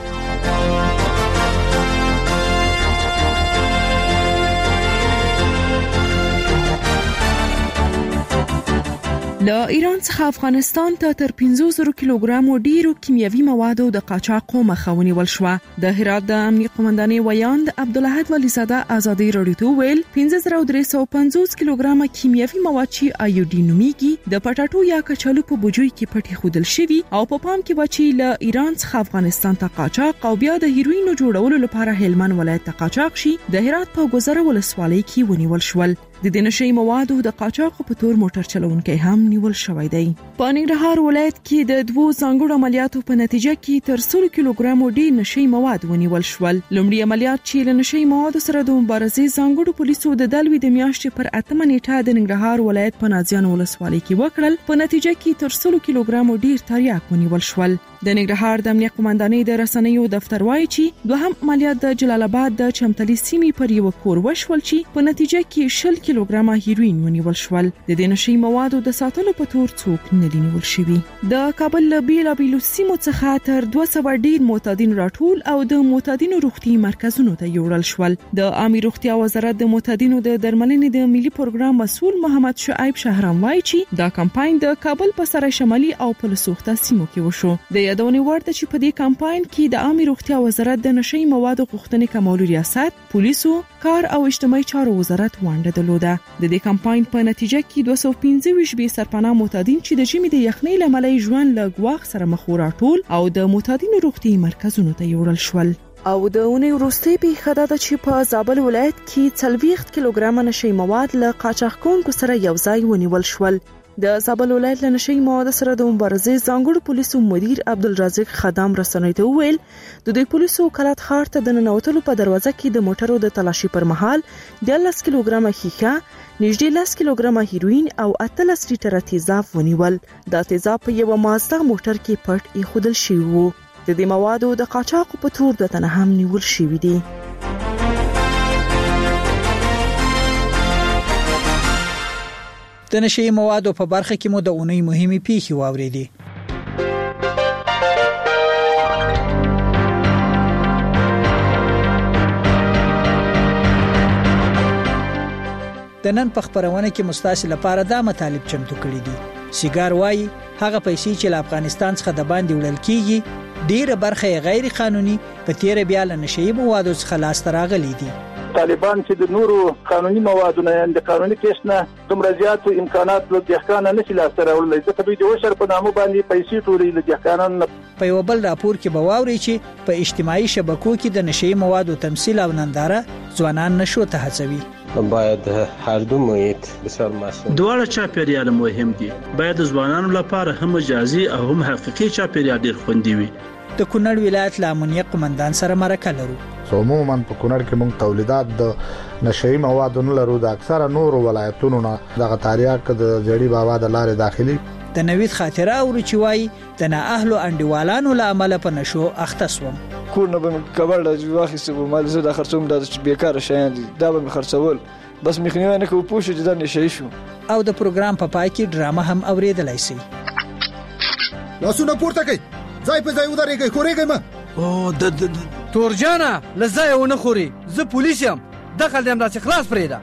له ایران څخه افغانستان ته تر پنځه زره کیلوګرامو ډیرو کیمیاوي موادو د قاچاق مخه ونیول شو د هرات د امنیت قومندانۍ ویاند عبدالحد ولی زاده ازادي رادیو ته ویل پنځه زره درې سوه پنځوس کیلوګرامه کیمیاوي مواد چې ایوډین نوميږي د پټاټو یا کچالو په بوجوي کې پټي خودل شوی او په پام کې وچی له ایران څخه افغانستان ته قاچاق او بیا د هیروینو جوړولو لپاره هلمند ولایت ته قاچاق شي د هرات په ګوزره ولسوالۍ کې ونیول شول د دې نشئی موادو د قاچاق په تور موټر چلونکي هم نیول شوی دی په ننګرهار ولایت کې د دوه ځانګړو عملیاتو په نتیجه کې تر سل کیلوګرامو ډیر نشئی مواد ونیول شول لومړی عملیات چې له نشئی موادو سره د مبارزې ځانګړو پولیسو د دلوي د میاشتې پر اتمه نیټه د ننګرهار ولایت په نازیان ولسوالۍ کې وکړل په نتیجه کې تر سل کیلوګرامو ډیر تریاک ونیول شول د ننګرهار د امنیت قومندانۍ د رسنیو دفتر وایي چې دوهم عملیات د جلال آباد د چمتلي سیمې پر یو کور وشول چې په نتیجه کې شل کیلوګرامه هیروین ونیول شول. د دې نشي موادو د ساتلو په تور څوک نه دي نیول شوي. د کابل له بیلابیلو سیمو څخه تر دوه سوه ډیر معتادین راټول او د معتادینو روغتي مرکزونو ته یوړل شول. د عامه روغتیا وزارت د معتادینو د درملنې د ملي پروګرام مسؤل محمد شعیب شهرام وایي چې دا کمپاین د کابل په سرای شمالي او په لسوخته سیمو کې وشو. د یادونې ورته چې په دې کمپاین کې د عامه روغتیا وزارت د نشي موادو غوښتنې کمولو ریاست، پولیسو، کار او اجتماعي چارو وزارت ونډه درلوده. د دې کمپاین په نتیجه کې دوه سوه پنځه ویشت بې سرپناه معتادین چې د ژمي د یخنۍ له امله ژوند له ګواښ سره مخ راټول او د معتادینو روغتي مرکزونو ته یوړل شول. او د اونۍ وروستۍ پیښه ده چې په زابل ولایت کې څلوېښت کیلوګرامه نشي مواد له قاچاقونکو سره یو ځای ونیول شول. د زابل ولایت له نشي مواد سره د مبارزې ځانګړو پولیسو مدیر عبدالرزاق خدام رسنۍ ته وویل د دوی پولیسو کلات ښار ته د ننوتلو په دروازه کې د موټرو د تلاشي پر مهال د لس کیلوګرامه ښیښه، نږدې لس کیلوګرامه هیروین او اتلس لیټره تیزاب ونیول. دا تیزاب په یو مازدا موټر کې پټ ایښودل شوی وو. د دې موادو د قاچاق په تور د تنه هم نیول شوی دي. د نشي موادو په برخه کې مو د اونۍ مهمه پیښې واوریدي. د نن په خبرونه کې مستاسل لپاره دا مطالب چمتو کړی دي. سیګار وایي هغه پیسې چې له افغانستان څخه د باندې وړل کیږي ډیره برخه غیر قانوني په تیر بیا له نشي موادو څخه لاس راغلي دي. طالبان چې د نورو قانوني موادو نه د قانوني کیس نه دومره زیات امکانات له دهقان نه شي لاسته راوړل. د طبي د وشر په نامه باندې پیسې ټولې له دهقانان په یو بل راپور کې به واوري چې په اجتماعي شبکو کې د نشي موادو تمثيل او ننداره ځوانان نشو ته هڅوي. باید هر دو محیط بسیار مسئول دواړه چاپیریال مهم دي. باید ځوانانو لپاره هم مجازي او هم حقيقي چاپیریال ډیر خوندي وي. د کونړ ولایت له امنیت قومندان سره مرکه لرو. عموما په کونړ کې موږ تولیدات د نشئی موادو نه لرو. د اکثره نور ولایتونو نه دغه تاریاک د جړی بابا د لارې داخلي د نوید خاطره او رچوي د نه اهل انډیوالانو له عمل په نشو اختصوم. کورنه به کبل د واخیسه په مال زړه خرڅوم د بیکاره شیان دي دا به خرڅول بس مخنیوي نه کوو پوښتنه چې دا نشئی شو. او د پروګرام په پای کې ډرامه هم اوریدلای شي. لاسونه پورته کړئ، ځای په ځای ودرېږئ، خورېږئ ما. او د تورجانا لزای ونه خوري، زه پولیس یم، دخل دې امدا خلاص پرېدا.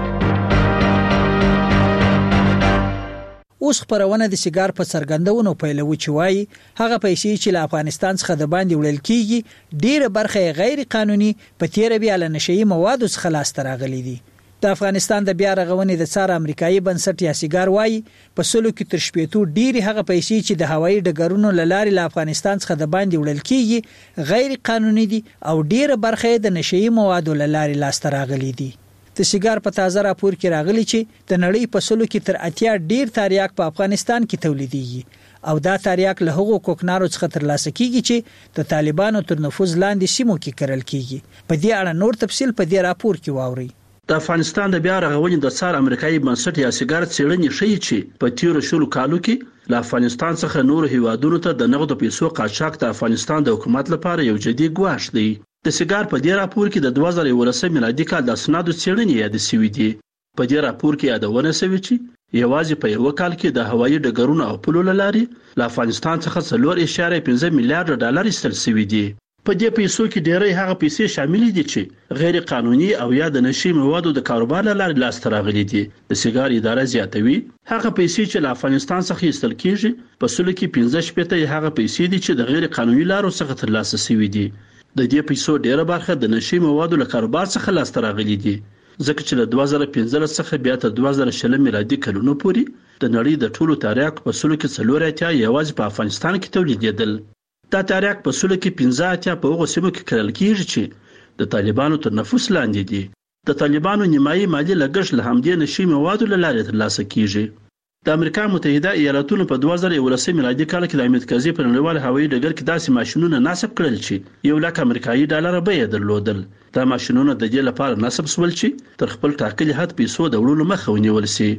اوس خبرونه د سیګار په څرګندونو پیلوي چې وایي هغه پیسې چې له افغانستان څخه د باندې وړل کیږي ډیره برخه غیر قانوني په تیر بیا له نشئی موادو څخه لاس راغلي دي. د افغانستان د بیا رغونې د څار امریکایي بنسټ یا سیګار وایي په سلو کې تر شپېتو ډیره هغه پیسې چې د هوایي ډګرونو لارې له افغانستان څخه د باندې وړل کیږي غیر قانوني دي او ډیره برخه د نشئی موادو لارې لاس راغلي دي. د سیګار په تازه راپور کې راغلي چې د نړۍ په سلو کې تر اتیا ډیر تریاک په افغانستان کې تولیدېږي او دا تریاک له هغو کوکنارو څخه ترلاسه کیږي چې د طالبانو تر نفوذ لاندې سیمو کې کرل کیږي. په دې اړه نور تفصیل په دې راپور کې واورئ. د افغانستان د بیا رغونې د څار امریکایي بنسټ یا سیګار څېړنې ښیي چې په تیرو شلو کالو کې له افغانستان څخه نور هیوادونو ته د نغدو پیسو قاچاق د افغانستان د حکومت لپاره یو جدي ګواښ دی. د سیګار په دې راپور کې د دوه زره یولسم میلادي کال د اسنادو څېړنې یاد شوې دي. په دې راپور کې یادونه شوې چې یوازې په یو کال کې د هوایي ډګرونو او پلو لارې له افغانستان څخه څلور اعشاریه پنځه میلیارډ ډالر ایستل شوي دي. په دې پیسو کې ډېری هغه پیسې شامل دي چې غیر قانوني او یا د نشي موادو د کاروبار لارې لاسته راغلي دي. د سیګار اداره زیاتوي هغه پیسې چې له افغانستان څخه ایستل کیږي په سلو کې پنځه شپېته هغه پیسې دي چې د غیر قانوني لارو څخه ترلاسه شوي دي. د دې پیسو ډیره برخه د نشي موادو له کاروبار څخه لاسته راغلي دي ځکه چې له دوه زره پنځلس څخه بیا تر دوه زره شل میلادي کلونو پورې د نړۍ د ټولو تریاک په سلو کې څلور اتیا یوازې په افغانستان کې تولیدېدل. دا تریاک په سلو کې پنځه اتیا په هغو سیمو کې کرل کیږي چې د طالبانو تر نفوذ لاندې دي. د طالبانو نیمایي مالي لګښت له همدې نشي موادو له لارې ترلاسه کیږي. د امریکا متحده ایالاتونو په دوه زره یولسم میلادي کال کې د امید کازي په نړیوال هوایي ډګر کې داسې ماشينونه نصب کړل چې یو لک امریکایي ډالر به یې درلودل. دا ماشينونه د دې لپاره نصب شول چې تر خپل ټاکلي حد پیسو د وړلو مخه ونیول شي.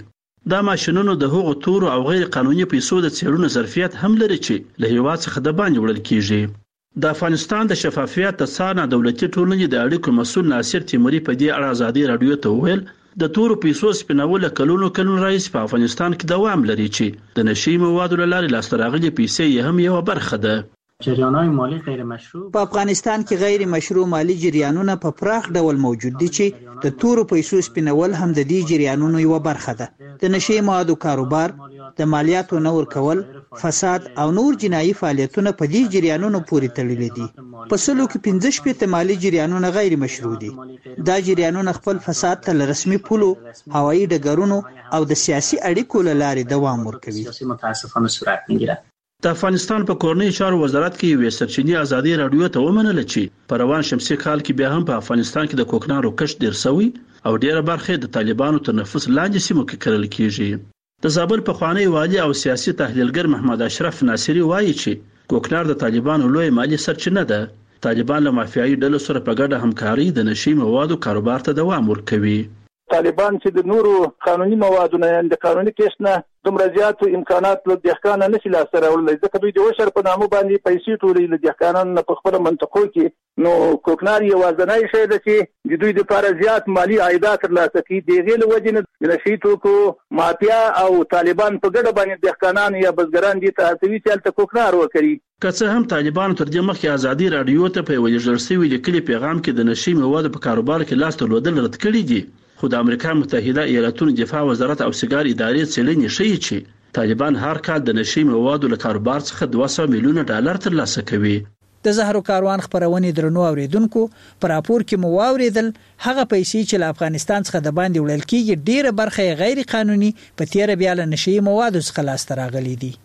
دا ماشینونو د هغو تورو او غیر قانوني پیسو د څېړنو ظرفیت هم لري چې له هیواد څخه د باندې وړل کیږي. د افغانستان د شفافیت د څار نه دولتي ټولنې د اړیکو مسؤل ناصر تیموري په دې اړه ازادي رادیو ته وویل د تورو پیسو سپینول کلونو کلونو راځي په افغانستان کې دوام لري چې د نشي موادو لارې لاسته راغلي پیسې یې هم یو برخه ده. جریان‌های مالی غیر مشروع په افغانستان کې غیر مشروع مالی جریانونه په پراخ ډول موجود دي چې د تورو پیسو سپینول هم د دې جریانونو یو برخه ده. د نشي موادو کاروبار، د مالیاتو نه ورکول، فساد او نور جنایي فعالیتونه په دې جریانونو پورې تړلي دي. په سلو کې پنځه شپېته مالی جریانونه غیر مشروع دي. دا جریانونه خپل فساد ته له رسمي پولو، هوایي ډګرونو او د سیاسي اړیکو له لارې دوام ورکوي. متاسفانه صورت میگیرد. د افغانستان په کورنۍ چارو وزارت کې یو سرچینی ازادي رادیو ته ومنله چې په روان شمسي کال کې بیا هم په افغانستان کې د کوکنارو کښت ډیر شوی او ډیره برخه د طالبانو تر نفوذ لاندې سیمو کې کرل کیږي. د زابل پخوانی والی او سیاسي تحلیلګر محمد اشرف ناصری وایي چې کوکنار د طالبانو لوی مالی سرچینه ده. طالبان له مافیایي ډلو سره په ګډه همکاري د نشي موادو کاروبار ته دوام ورکوي. طالبان چې د نورو قانوني موادو نه د قانوني کیس نه دومره زیات امکانات له دهقانانو نشي لاسته راوړل، ځکه دوی د وشر په نامه باندې پیسې ټولې له دهقانانو په خپل منطقو کې. نو کوکنار یو ځانای شی ده چې د دوی لپاره زیات مالی عایدات ترلاسه کوي. د غیر وجنه د نشي توکو مافیا او طالبان په ګډه باندې دهقانان یا بزګران دي ته هڅوي چې الته کوکنار وکړي. که څه هم طالبان تر دې مخکې ازادي رادیو ته په ویل شوی لیکلي پیغام کې د نشي موادو په کاروبار کې لاس درلودل رد کړی دي. خو د امریکا متحده ایالاتونو دفاع وزارت او سیګار ادارې څېړنې ښیي چې طالبان هر کال د نشي موادو له کاروبار څخه دوه سوه میلیونه ډالر ترلاسه کوي. د زهرو کاروان خبرونې درنو اوریدونکو پر راپور کې مو واوریدل هغه پیسې چې له افغانستان څخه د باندې وړل کیږي ډیره برخه غیر قانوني په تیر بیا له نشي موادو څخه لاسته راغلي دي.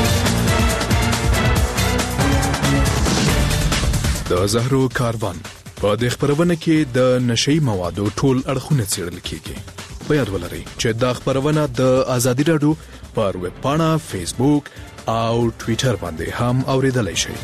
د زهرو کاروان په د خبرونه کې د نشي موادو ټول اړخونه څېړل کیږي. په یاد ولرئ چې دا خبرونه د ازادي رادیو پر ویب پاڼه، فیسبوک او ټوئیټر باندې هم اوریدلای شئ.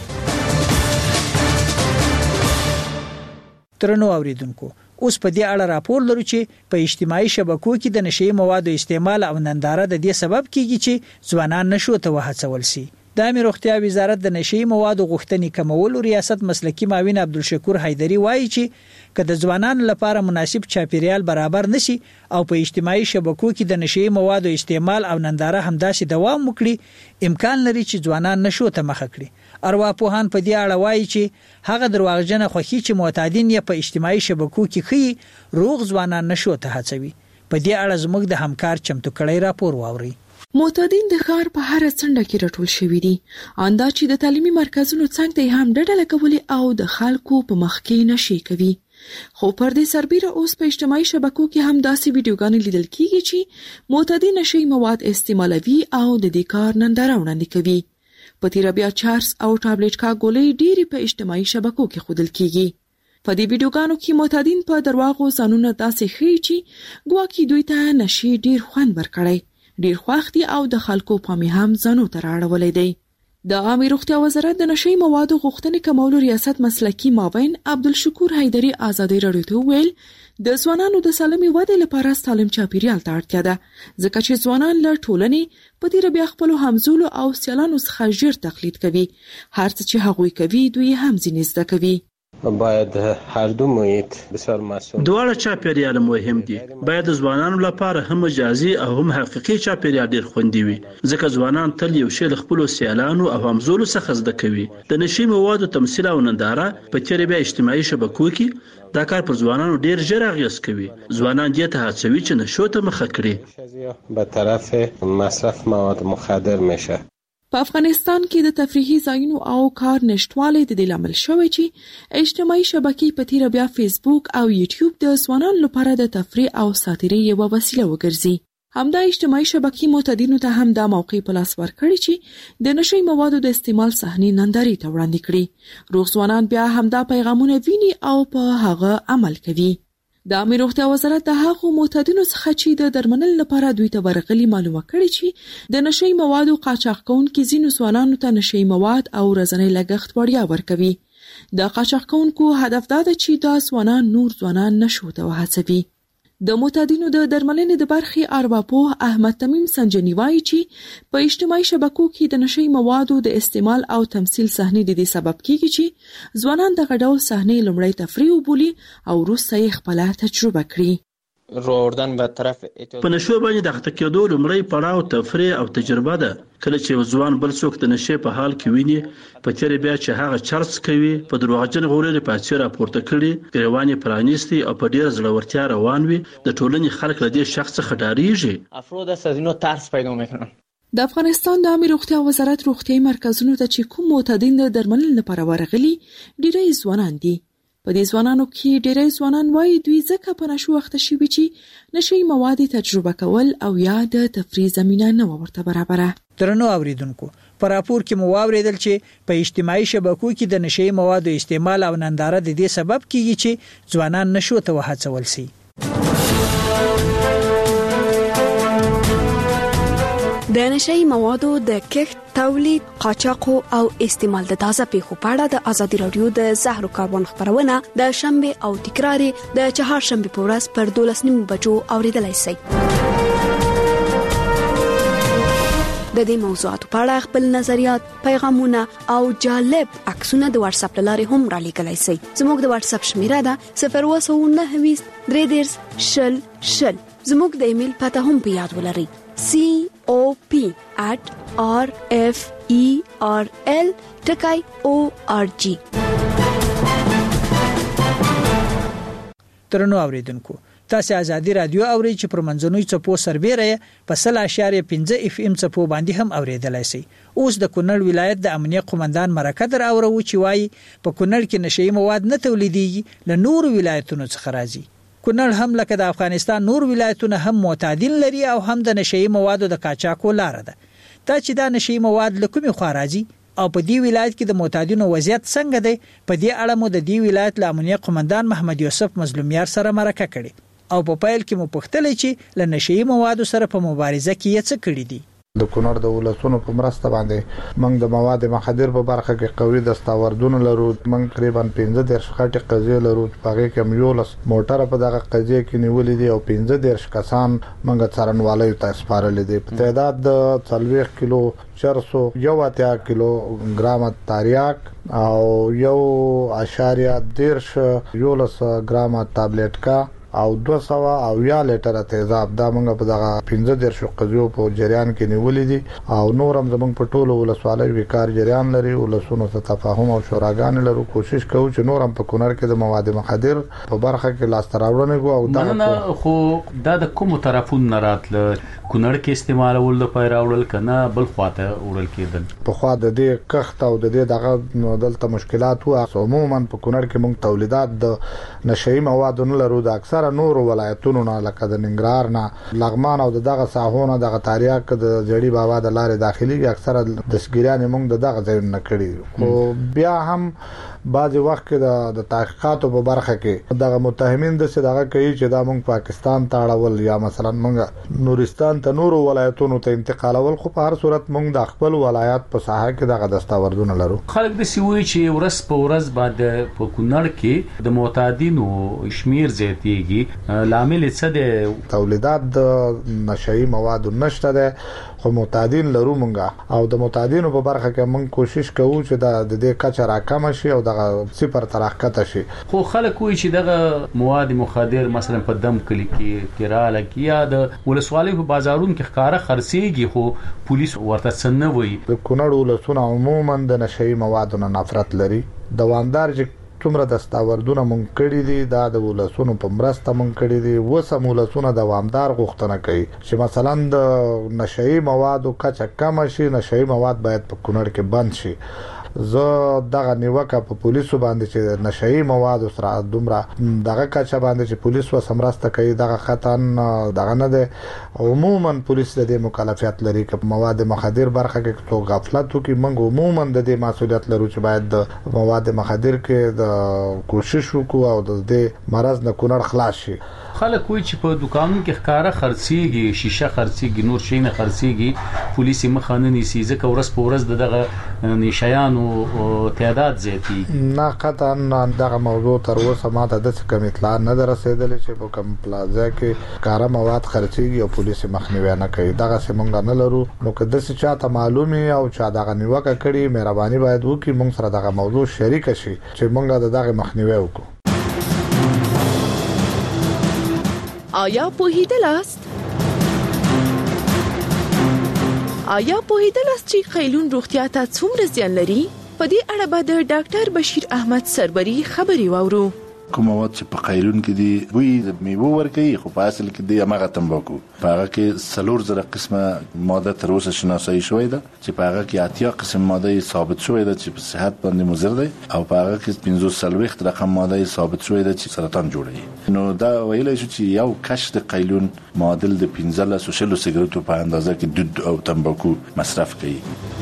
ترنو اوریدونکو اوس په دې اړه راپور لرو چې په اجتماعي شبکو کې د نشي موادو استعمال او ننداره د دې سبب کیږي چې ځوانان نشو ته وهڅول شي. د امیر روغتیا وزارت د نشي موادو غوښتنې کمولو ریاست مسلکی معاون عبدالشکور حیدری وایي چې که د ځوانانو لپاره مناسب چاپیریال برابر نشي او په اجتماعي شبکو کې د نشي موادو استعمال او ننداره همداسې دوام وکړي، امکان لري چې ځوانان نشو ته مخه کړي. ارواپوهان په دې اړه وایي چې هغه درواغجنه خوښي چې معتادین یې په اجتماعي شبکو کې ښيي روغ ځوانان نشو ته هڅوي. په دې اړه زموږ د همکار چمتو کړی راپور واوري. معتادین د ښار په هر څنډه کې راټول شوي دي، اندا چې د تعلیمي مرکزونو څنګ ته هم ډډه لګولې او د خلکو په مخ کې نشي کوي. خو پر دې سربیره اوس په اجتماعي شبکو کې هم داسې ویډیوګانې لیدل کیږي چې معتادین نشي مواد استعمالوي او د دې کار ننداره وړاندې کوي. په تیر بیا چارس او ټابلیټ کا ګولې ډېری په اجتماعي شبکو کې ښودل کیږي. په دې ویډیوګانو کې معتادین په درواغو ځانونه داسې ښیي چې ګواکې دوی ته نشي ډېر خوند ورکړی، ډیر خوښتي او د خلکو پامې هم ځانو ته راړولې دی. د عامه روغتیا وزارت د نشي موادو غوښتنې کمولو ریاست مسلکی معاون عبدالشکور حیدری ازادي رادیو ته ویل د ځوانانو د سالمې ودې لپاره سالم چاپیریال ته اړتیا ده، ځکه چې ځوانان له ټولنې په تیر بیا خپل همزولو او سیالانو څخه ژر تقلید کوي. هر څه چې هغوی کوي دوی هم ځینې زده کوي. باید هر دو محیط بسیار مسئول دواړه چاپیریال مهم دي. باید د ځوانانو لپاره هم مجازي او هم حقيقي چاپیریال ډیر خوندي وي، ځکه ځوانان تل یو شی له خپل سیالانو او همزولو څخه زده کوي. د نشي موادو تمثيل او ننداره په تیر بیا اجتماعي شبکو کې دا کار پر ځوانانو ډیر ژر اغیز کوي. ځوانان دې ته هڅوي چې نشو ته مخه کړي. به طرف مصرف مواد مخدر میشه. په افغانستان کې د تفریحي ځایونو او کار نشټوالی د دې لامل شوی چې اجتماعي شبکې په تیر بیا فیسبوک او یوټیوب د ځوانانو لپاره د تفریح او ساتیرۍ یوه وسیله وګرځي. همدا اجتماعي شبکې معتادینو ته هم دا موقع په لاس ورکړي چې د نشي موادو د استعمال صحنې نندارې ته وړاندې کړي. روغ ځوانان بیا همدا پیغامونه ویني او په هغه عمل کوي. د عامه روغتیا وزارت د هغو معتادینو څخه چې د درملنې لپاره دوی ته ورغلي معلومه کړي چې د نشي موادو قاچاق کوونکي ځینو ځوانانو ته نشي مواد او ورځنی لګښت وړیا ورکوي. د قاچاق کوونکو هدف دا ده چې دا ځوانان نور ځوانان نشو ته وهڅوي. د معتادینو د درملنې د برخې ارواپوه احمد تمیم سنجنی وایي چې په اجتماعي شبکو کې د نشي موادو د استعمال او تمثيل صحنې د دې سبب کیږي چې ځوانان د غډول صحنې لومړی تفریح وبولي او وروسته یې خپل تجربه کړي. روردن به طرف په نشو باندې د خطه کېدو لومړی پړاو تفریح او تجربه ده. کله چې ځوان بل څوک د نشي په حال کې ویني په تیر بیا چې هغه چرس کوي په دروغجن غوړې په څیر راپورته کړي ګریوان پرانیستي او په ډیر زړورتیا روان وي د ټولنې خلک له دې شخص څخه ډاریږي. افراد از اینو ترس پیدا میکنن. د افغانستان د عامه روغتیا وزارت روغتیايي مرکزونو ته چې کوم معتادین د درملنې لپاره ورغلي ډیری ځوانان دي. په دې ځوانانو کې ډیری ځوانان وایي دوی ځکه په نشو وخت شي چې نشي مواد تجربه کول او یا د تفریح زمينه نه ورته برابره. درنو اوریدونکو په راپور کې مو واوریدل چې په اجتماعي شبکو کې د نشي موادو استعمال او ننداره د دې سبب کیږي چې ځوانان نشو ته وهڅول شي. د نشي موادو د کښت، تولید، قاچاق او استعمال د تازه پیښو په اړه د ازادي رادیو د زهرو کاروان خبرونه د شنبه او تکرار د چهارشنبه په ورځ پر دولس نیمو بجو اوریدلای شئ. د دې موضوعاتو په اړه خپل نظریات، پیغامونه او جالب عکسونه د واتس اپ لارې هم را لېږلای شئ. زموږ د واتس اپ شمیره ده صفر اووه نهه ویشت درې دېرش شل شل. زموږ د ایمیل پته هم په یاد ولرئ c o p at r f e r l dot org. ترنو اوریدونکو تاسو ازادي رادیو اوري چې پر منځنوي چپو سربېره په صفر اشاریه پنځه اف ام چپو باندې هم اوریدلای شئ. اوس د کونړ ولایت د امنیه قومندان مرکه در اورو چې وایي په کونړ کې نشئی مواد نه تولیديږي له نور ولایتونو څخه راځي. کونړ هم لکه د افغانستان نور ولایتونه هم معتادین لري او هم د نشئی موادو د قاچاقو لار ده. دا چې دا نشئی مواد له کومې خوا راځي او په دې ولایت کې د معتادینو وضعیت څنګه دی په دې اړه مو د دې ولایت ل امنیه قومندان محمد یوسف مظلومیار سره مرکه کړې او په پایل کې مو پوښتنه چې ل نشئی موادو سره په مبارزه کې یې څه کړی دي. د کونړ د ولسونو په مرسته باندې موږ د مواد مخدر په برخه کې قوي دستاوردونه لرو. موږ تقریبا پنځه دیرش خټې قضیې لرو چې په هغه کې یولس موټر په دغه قضیې کې نیولې دي او پنځه دیرش کسان موږ څارنوالۍ ته سپارل دي. په تعداد د څلوېښت کیلو چرسو یو اتیا کیلو ګرام تاریاک او یو اشاریه دیرش یولس ګرام تابلیټ کا او دو سوا او یا لیټر تیزاب دا موږ په دغه پنځه دیرش قضیو په جریان کې نیولې دي او نورم زموږ په ټولو ولسوالۍ وکړ جریان لري. ولسونو ته تفاهم او شوراګان لرو. کوشش کوو چې نورم په کونړ کې د مواد مخدر په برخه کې لاس تراوړنه کوو او دا نه خو دا د کوم طرفونو نه راتله کونړ کې استعمالول د پیراول کنه بل خواته وړل کېدل. په خوا د دې کښت او د دې دغه دلته مشکلات وو. عموما په کونړ کې موږ تولیدات د نشئی موادو نه لرو. د اکثر نور ولایتونو نه لکه د ننګرهار نه لغمان او دغه ساحونه دغه تاریاک د جړی بابا د لارې داخلي اکثره د سګریان موږ دغه ځای نه کړی خو بیا هم بعض وخت کې د تحقیقاتو په برخه کې دغه متهمین د څه دغه کوي چې دا موږ پاکستان ته اړول یا مثلا موږ نورستان ته نور ولایتونو ته انتقالول. خو په هر صورت موږ د خپل ولایت په ساحه کې دغه دستاوردونه لرو. خلک د سوي چې ورس په ورځ بعد په کونړ کې د معتادینو شمیر زیاتېږي لامل څه دی؟ تولیدات د نشئی موادو نشته ده خو معتادین لرو مونږه او د معتادینو په برخه کې مونږ کوشش کوو چې د دې کچه راکم شي او دغه صفر ترحکته شي. خو خلک وایي چې دغه مواد مخدر مثلا په دم کلی کې کراله کې یا د ولسوالۍ په بازارونو کې ښکارا خرڅيږي خو پولیس ورته څه نه وایي. د کونړ ولسونه عموما د نشئی موادو نه نفرت لري. دوامدار چې څومره دستاوردونه مونږ کړی دي دا د ولسونو په مرسته مونږ کړی دي. وسه ولسونه دوامدار غوښتنه کوي چې مثلا د نشئی موادو کچه کم شي. نشئی مواد باید په کونړ کې بند شي. زه دغه نیوکه په پولیسو باندې چې نشئی مواد سره دومره دغه کچه باندې چې پولیس و سمرسته کوي دغه خطن دغه نه ده. عموما پولیس د دې مکلفیت لري چې مواد مخدر برخه کې تو غفلت وکړي. موږ عموما د دې مسؤلیت لرو چې باید د مواد مخدر کې د کوشش وکړو او د دې مرز نه کونړ خلاص شي. خلک وایي چې په دکانونو کې ښکارا خرڅيږي، شیشه خرڅيږي، نور شي نه خرڅيږي. پولیس مخه نه نیسي ځکه ورځ په ورځ دغه نشایانو تعداد زیاتېږي؟ نه قطعا دغه موضوع تر اوسه ما ته د کوم اطلاع نه درسېدلې چې په کوم پلازا کې کار مواد خرڅيږي او پولیس مخنیوي نه کوي. دغه سیمونګ نه لرو نو که د څه چاته معلومي او چا دغه نیوکه کړي مهرباني باید وکړي موږ سره دغه موضوع شریک شي چې موږ دغه مخنیوي وکړو. آیا پوهیدلاست؟ آیا پوهیدلاست چې قیلون روغتیا ته څومره زیان لري؟ په دې اړه به د ډاکټر بشیر احمد سربری خبري واورو. کوم مواد چې په قیلون کې دي بوی د میوه ورکوي خو په اصل کې د هغه تمباکو په هغه کې سلور زره قسمه ماده تر اوسه شناسایی شوې ده چې په هغه کې اتیا قسم ماده ثابت شوې ده چې په صحت باندې مضر ده او په هغه کې پنځوس سلويخت رقم ماده ثابت شوې ده چې سرطان جوړوي. نو دا ویلای شو چې یو کش د قیلون معادل د پنځه سوشل سیګریټو په اندازه کې دود او تمباکو مصرف کوي.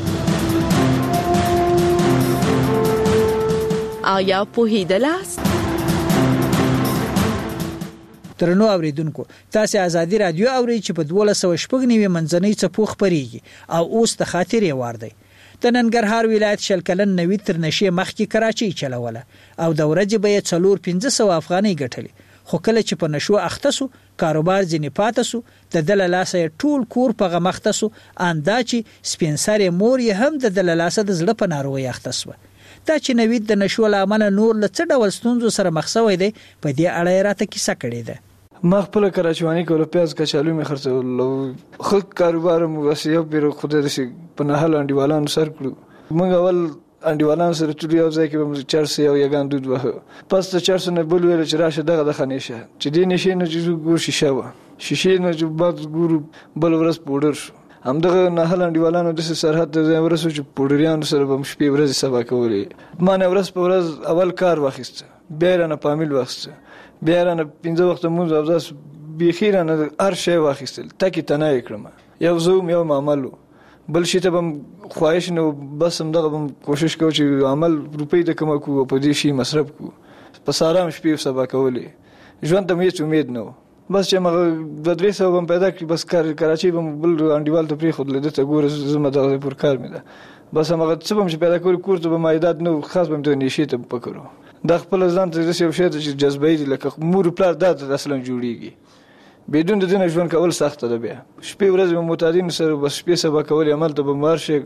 آیا پوهیدلاست؟ ترنو اوریدونکو تاسو ازادي رادیو اوري چې په دوله سو شپږ نیوي منځنۍ څپو خبريږي او اوس د خاطرې وار دی. د ننګرهار ولایت شلکلن نوي تر نشي مخکې کراچي چلوله او د ورځې به څلور پنځه سو افغاني ګټلې خو کله چې په نشو اختصو کاروبار ځنی پاتسو د دللاسه ټول کور په غمختسو اندا چې سپینسارې مور یې هم د دللاسه د زړه په ناروغي اختصو. دا چې نوید د نشو لامل نور لڅ ډول ستونزو سره مخ شوی دی په دې اړه راته کیسه کړې ده. ما خپل کراچوانی کول پیاز کچالو می خرڅول خو کاروبار مو وسیو بیرو خدای دې په نه هل انډیوالانو سر کړو موږ اول انډیوالانو سره ټول یو ځای کې به چارسو یو یګان دود وه پس ته چارسو نه بل ویل چې راشه دغه د خنیشه چې دې نشي نه چې ګور شیشه و شیشه نه چې بعد ګور بل ورس پودر شو همدغه نه هل انډیوالانو د سرحد د ورسو چې پودریانو سره به شپې ورځ سبا کولې ما نه ورس په ورځ اول کار واخیست بیا نه پامیل واخیست بیا نه پنځه وخت مونږ او داس بخیر نه هر شی واخیستل تکي تنه کړم یو زوم یو معاملو بل شي ته بم خواهش نه بس هم دغه بم کوشش کوم چې عمل روپۍ د کوم کو په دې شي مصرف کو په سارام شپې سبا کولې ژوند ته مې امید نه بس چې موږ د درې سو بم پیدا کړی بس کار کراچي بم بل انډیوال ته پری خود لیدل ته ګور زما دغه پر کار مې ده بس هغه څه بم چې پیدا کول کور ته به مایداد نو خاص بم ته نشي ته پکړو د خپل ځان ته د یو شی چې جذبې دي لکه مور پلار د اصلا جوړیږي بدون د دین ژوند کول سخت ده بیا شپې ورځې معتادین سره بس شپې سبا کول عمل ته بمار شي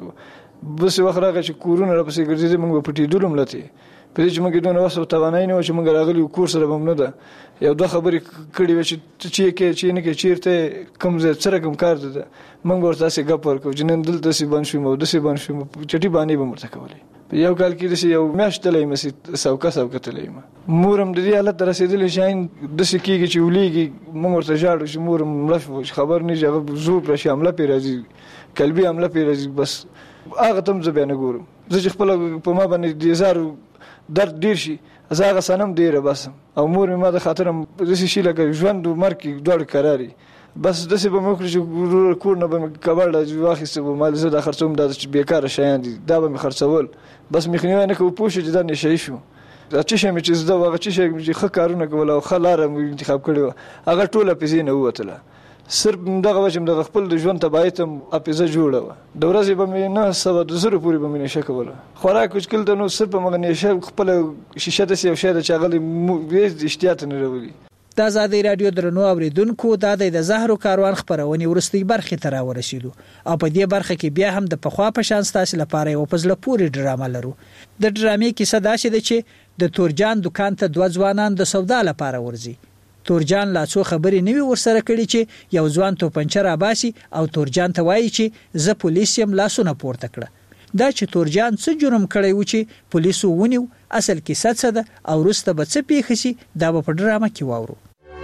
بس وخت راغی چې کورونه را پسې ګرځېدل موږ په ټی ډولم لته په دې چې موږ دونه وسو توانای نه و چې موږ راغلی کور سره بم نه ده یو دوه خبرې کړې و چې چې کې چې نه کې چیرته کوم ځای سره کوم کار ده موږ ورته سي غپ ورکو چې نن دلته سي بن شو مو د سي بن شو چټي باندې به مرته کولې یو کال کې د یو میاشتلې مې سوکا سوکا تلې ما مورم د دې حالت رسیدلې شاین د سکیږي چې ولېږي موږ ورته ژاړو چې مورم ملف خبر نه ځغ زو پر شامله پیرازي قلبي عمله پیرازي بس هغه تم زبانه ګورم زه خپل په ما باندې د زارو درد ډیر شي زاغه سنم ډیره بس او مور ما د خاطرم د شي لکه ژوند مرګ دوړ قراري بس د څه به موږ چې کور نه به کبل واخیسته به مال زه د خرڅوم د بیکاره شیان دي دا به خرڅول بس مخنیوي نه کوو پوښتنه چې دا نشي شو دا چې شمه چې زده واغ چې شي خه کارونه کول او خلاره انتخاب کړو هغه ټوله پیسې نه وته صرف دغه وجه دغه خپل د ژوند تبعیتم اپیزه جوړه د ورځې به مې نه سبا د زره پوری به مې نشه کوله خوراک کچکل ته نو صرف مغه نشه خپل شیشه د سیو شه د چاغلی وېز احتیاط نه وروي. د ازادي رادیو درنو اوریدونکو دا د زهرو کاروان خبرونه ورستي برخه تر ورسېدو او په دې برخه کې بیا هم د پخوا په شان ستاسو لپاره یو پزله پوری ډرامه لرو. د ډرامې کیسه دا شې چې د تورجان دکان ته دوه ځوانان د سودا لپاره ورځي. تورجان لا څو خبرې نیوي ورسره کړي چې یو ځوان تو پنچر اباسي او تورجان ته وایي چې زه پولیس يم لاسونه پورته کړه. دا چې تورجان څه جرم کړی و چې پولیسو ونیو اصل کیسه څه ده او رسته به څه پیښ شي دا په ډرامه کې واورو.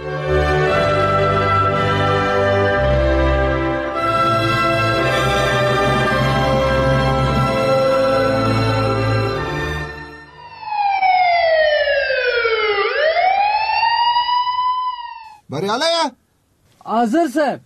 بریاله حاضر صاحب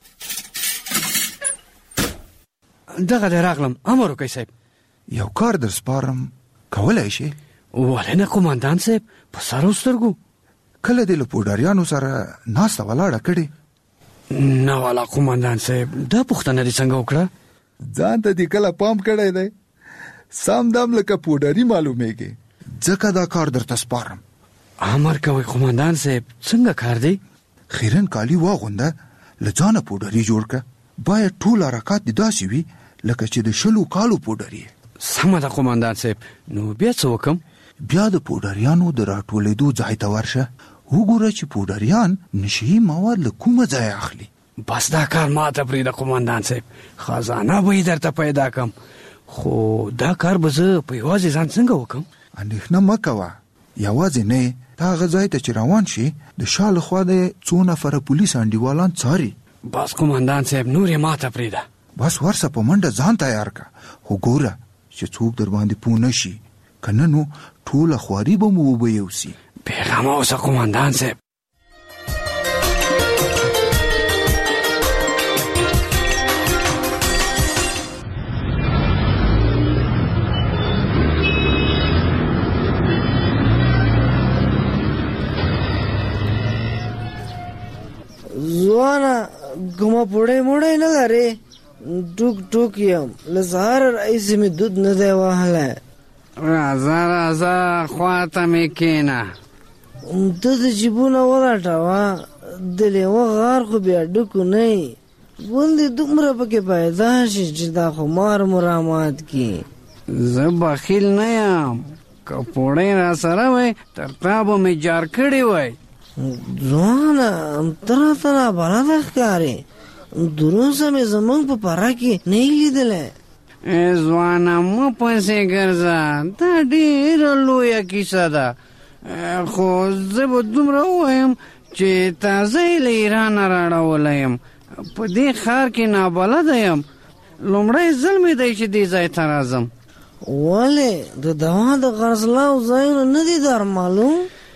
دغه دراغلم امر وکي صاحب یو کار در سپارم کولای شي ولنه قومندان صاحب په سارو سترګو کله د لپوډاریانو سره ناسته ولاړه کړي نه والا قومندان صاحب دا پښتنه دي څنګه وکړه ځان ته دې کله پام کړی دی سم دم لکه پوډري معلومیږي ځکه دا کار درته سپارم. امر کوي قومندان صاحب څنګه کار دی؟ خیرن کالی واغونده له ځانه پوډري جوړ کړه. باید ټول حرکات دې داسې وي لکه چې د شلو کالو پوډري. سمه ده قومندان صاحب. نو بیا څه وکم؟ بیا د پوډریانو د راټولېدو ځای ته ورشه. وګوره چې پوډریان نشي مواد له کومه ځای اخلي. بس دا کار ماته پرېږده قومندان صاحب. خزانه به یې درته پیدا کم. خو دا کار به زه په یوازې ځان څنګه وکم؟ اندېښنه مه کوه. یوازې نه تا هغه ځای ته چې روان شي د شا له خوا د څو نفره پولیس انډیوالان څاري. بس قومندان صاحب نور یې ماته پرېږده. بس ورسه په منډه ځان تیار که. خو ګوره چې څوک در باندې پوه نه شي که نه نو ټوله خواري به مو وبه یوسي. بېغمه اوسه قومندان صاحب. ځوانه کومه پوړی موړی نه لرې؟ ټوک ټوک یم له سهاره راهیسې مې دود نه دی وهلی. راځه راځه خواته مې کښېنه. ته د جیبونه ولټوه د لیوه غار خو بیا ډکو نه یي. غوندې دومره پکې پیدا شي چې دا خمار مو رامات کړي. زه بخیل نه یم. که پوړی را سره وی تر تا به مې جار کړی وی. ځوانه ته راته نابلده ښکارې. دروسه مې زمونږ په پره کې نه یې لیدلی. ای ځوانه مه پسې ګرځه دا ډېره لویه کیسه ده. خو زه به دومره ووایم چې تازه یې له ایرانه راړولی یم. په دې ښار کې نابلده یم. لومړی ځل مې دی چې دې ځای ته راځم. ولې د دوا د خرڅلاو ځایونه نه دي در معلوم؟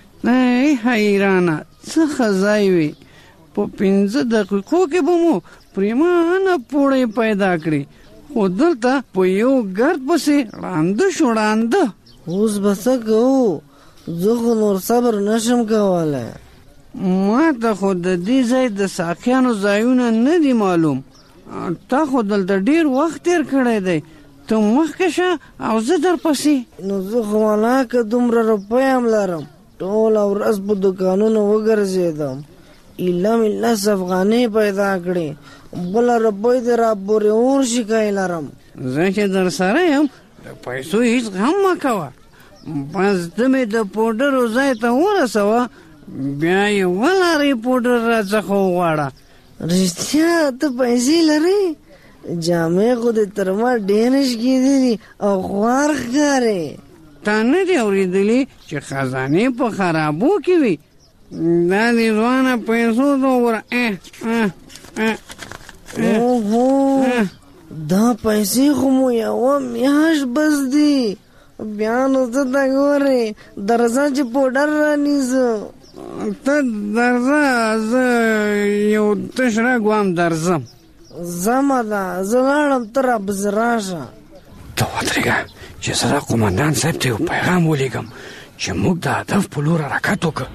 ای حیرانه څه ښه ځای وي. په پنځه دقیقو کې به مو پرېمانه پوړی پیدا کړي. خو دلته په یو ګرد پسې ړانده شو ړانده. اوس به څه کوو؟ زه خو نور صبر نشم کولی. ما ته خو د دې ځای د ساقیانو ځایونه نه دي معلوم. تا خو دلته ډېر وخت تېر کړی دی. ته مخکې شه او زه در پسې. نو زه خو ولاکه دومره روپۍ هم لرم. ټوله ورځ په دوکانونو وګرځېدم. ایله مې لس افغانۍ پیدا کړې. بله روپۍ دې را پورې ورشي که یې لرم. زه چې در سره یم د پیسو هېڅ غم مه کوه. بس ته مې د پوډرو ځای ته ورسوه بیا یې ولارې پوډر راڅخه وغواړه. رښتیا ته پیسې لرې؟ جامې خو دې تر ما ډېرې شکېدلي او خوار ښکارې. تا نه دي اورېدلي چې خزانې په خرابو کې وي؟ دا دې ځوانه پیسو ته وګوره. اوهو دا پیسې خو مو یوه میاشت بس دي. بیا نو ته ته ګورې درځه چې پوډر رانیسو. ته درځه زه یو تش رګ درځم. زمه ده زه لاړم ته راپسې راشه. ته ودرېږه چې زه دا قومندان صاحب ته یو پیغام ولیږم چې موږ د هدف په لور حرکت وکړو.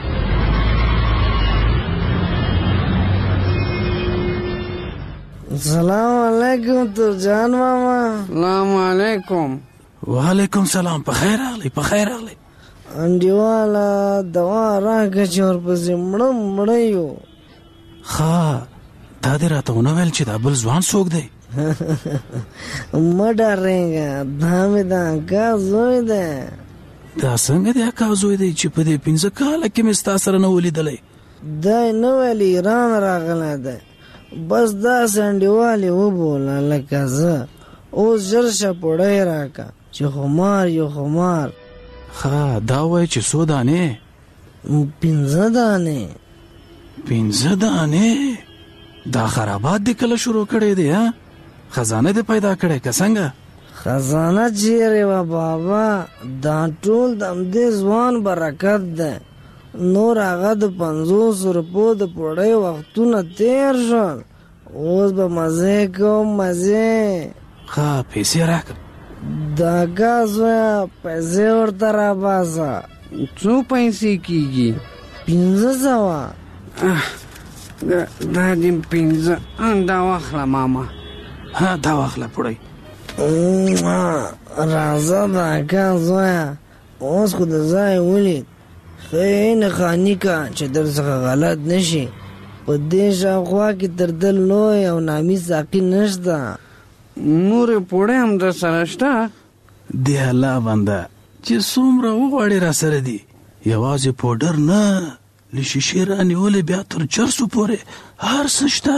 سلام علیکم ترجان ماما. سلام علیکم. وعلیکم سلام. په خیر راغلی په خیر راغلی. انډیواله دوا راکړه چې ورپسې مړه مړه یو. ښه دا دې راته ونه ویل چې دا بل ځوان څوک دی؟ مه ډارېږه دا مې د اکا زوی دی. دا څنګه دی اکا زوی دی چې په دې پنځه کاله کې مې ستا سره نه ولیدلی؟ دی نه ویل ایران راغلی دی. بس داسې انډیوال یې وبوله لکه زه. اوس ژر شه پوړی راکړه چې خمار یو خمار. ښه دا وایي چې څو دانې؟ پنځه دانې. پنځه دانې؟ دا خرابات دې کله شروع کړی دی؟ ها خزانه دې پیدا کړی که څنګه؟ خزانه چیرې وه بابا؟ دا ټول د همدې ځوان برکت دی. نور هغه د پنځوس روپو د پوړۍ وختونه تیر شول. اوس به مزې کوم مزې. ښه پیسې راکړه. د اکا زویه پیسې ورته راباسه. څو پیسې کېږي؟ پنځه سوه. دا دې پنځه دا واخله ماما. ها دا واخله پړی راځه دا کا زویا اوس خو د ځای ولید خین خانی کا چې در څخه غلط نشي په دې شاوخوا کې تر دل لوی او نامي ساقي نشته نور پوړې هم در سره شته دی الله بنده چې څومره وغواړي را سره دي یوازې پوډر نه له شیشې رانیولې بیا تر چرسو پورې هر څه شته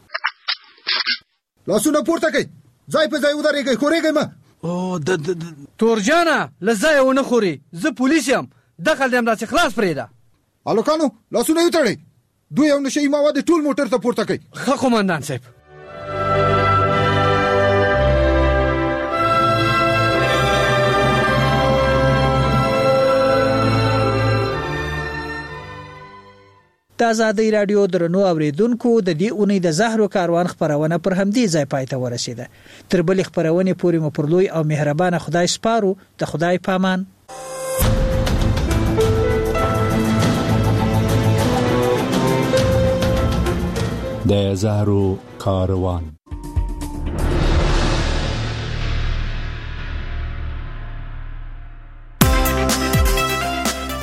لاسونه پورته کړئ ځای په ځای ودرېږئ خورېږئ مه او د تورجانه له ځایه ونه خوري زه پولیس یم دخل دې همداسې خلاص پرېږده هلکانو لاسونه یې وتړئ دوی او نشهیي مواد ټول موټر ته پورته کړئ ښه قومندان صاحب د آزادۍ رادیو درنو اوریدونکو د دې اونۍ د زهرو کاروان خبرونه پر همدې ځای پای ته ورسیده تر بلې خبرونه پورې مو پر لوی او مهربان خدای سپارو د خدای پامان د زهرو کاروان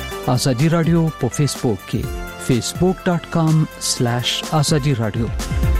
آزادی رادیو په فیسبوک کې facebook dot com slash azadi radio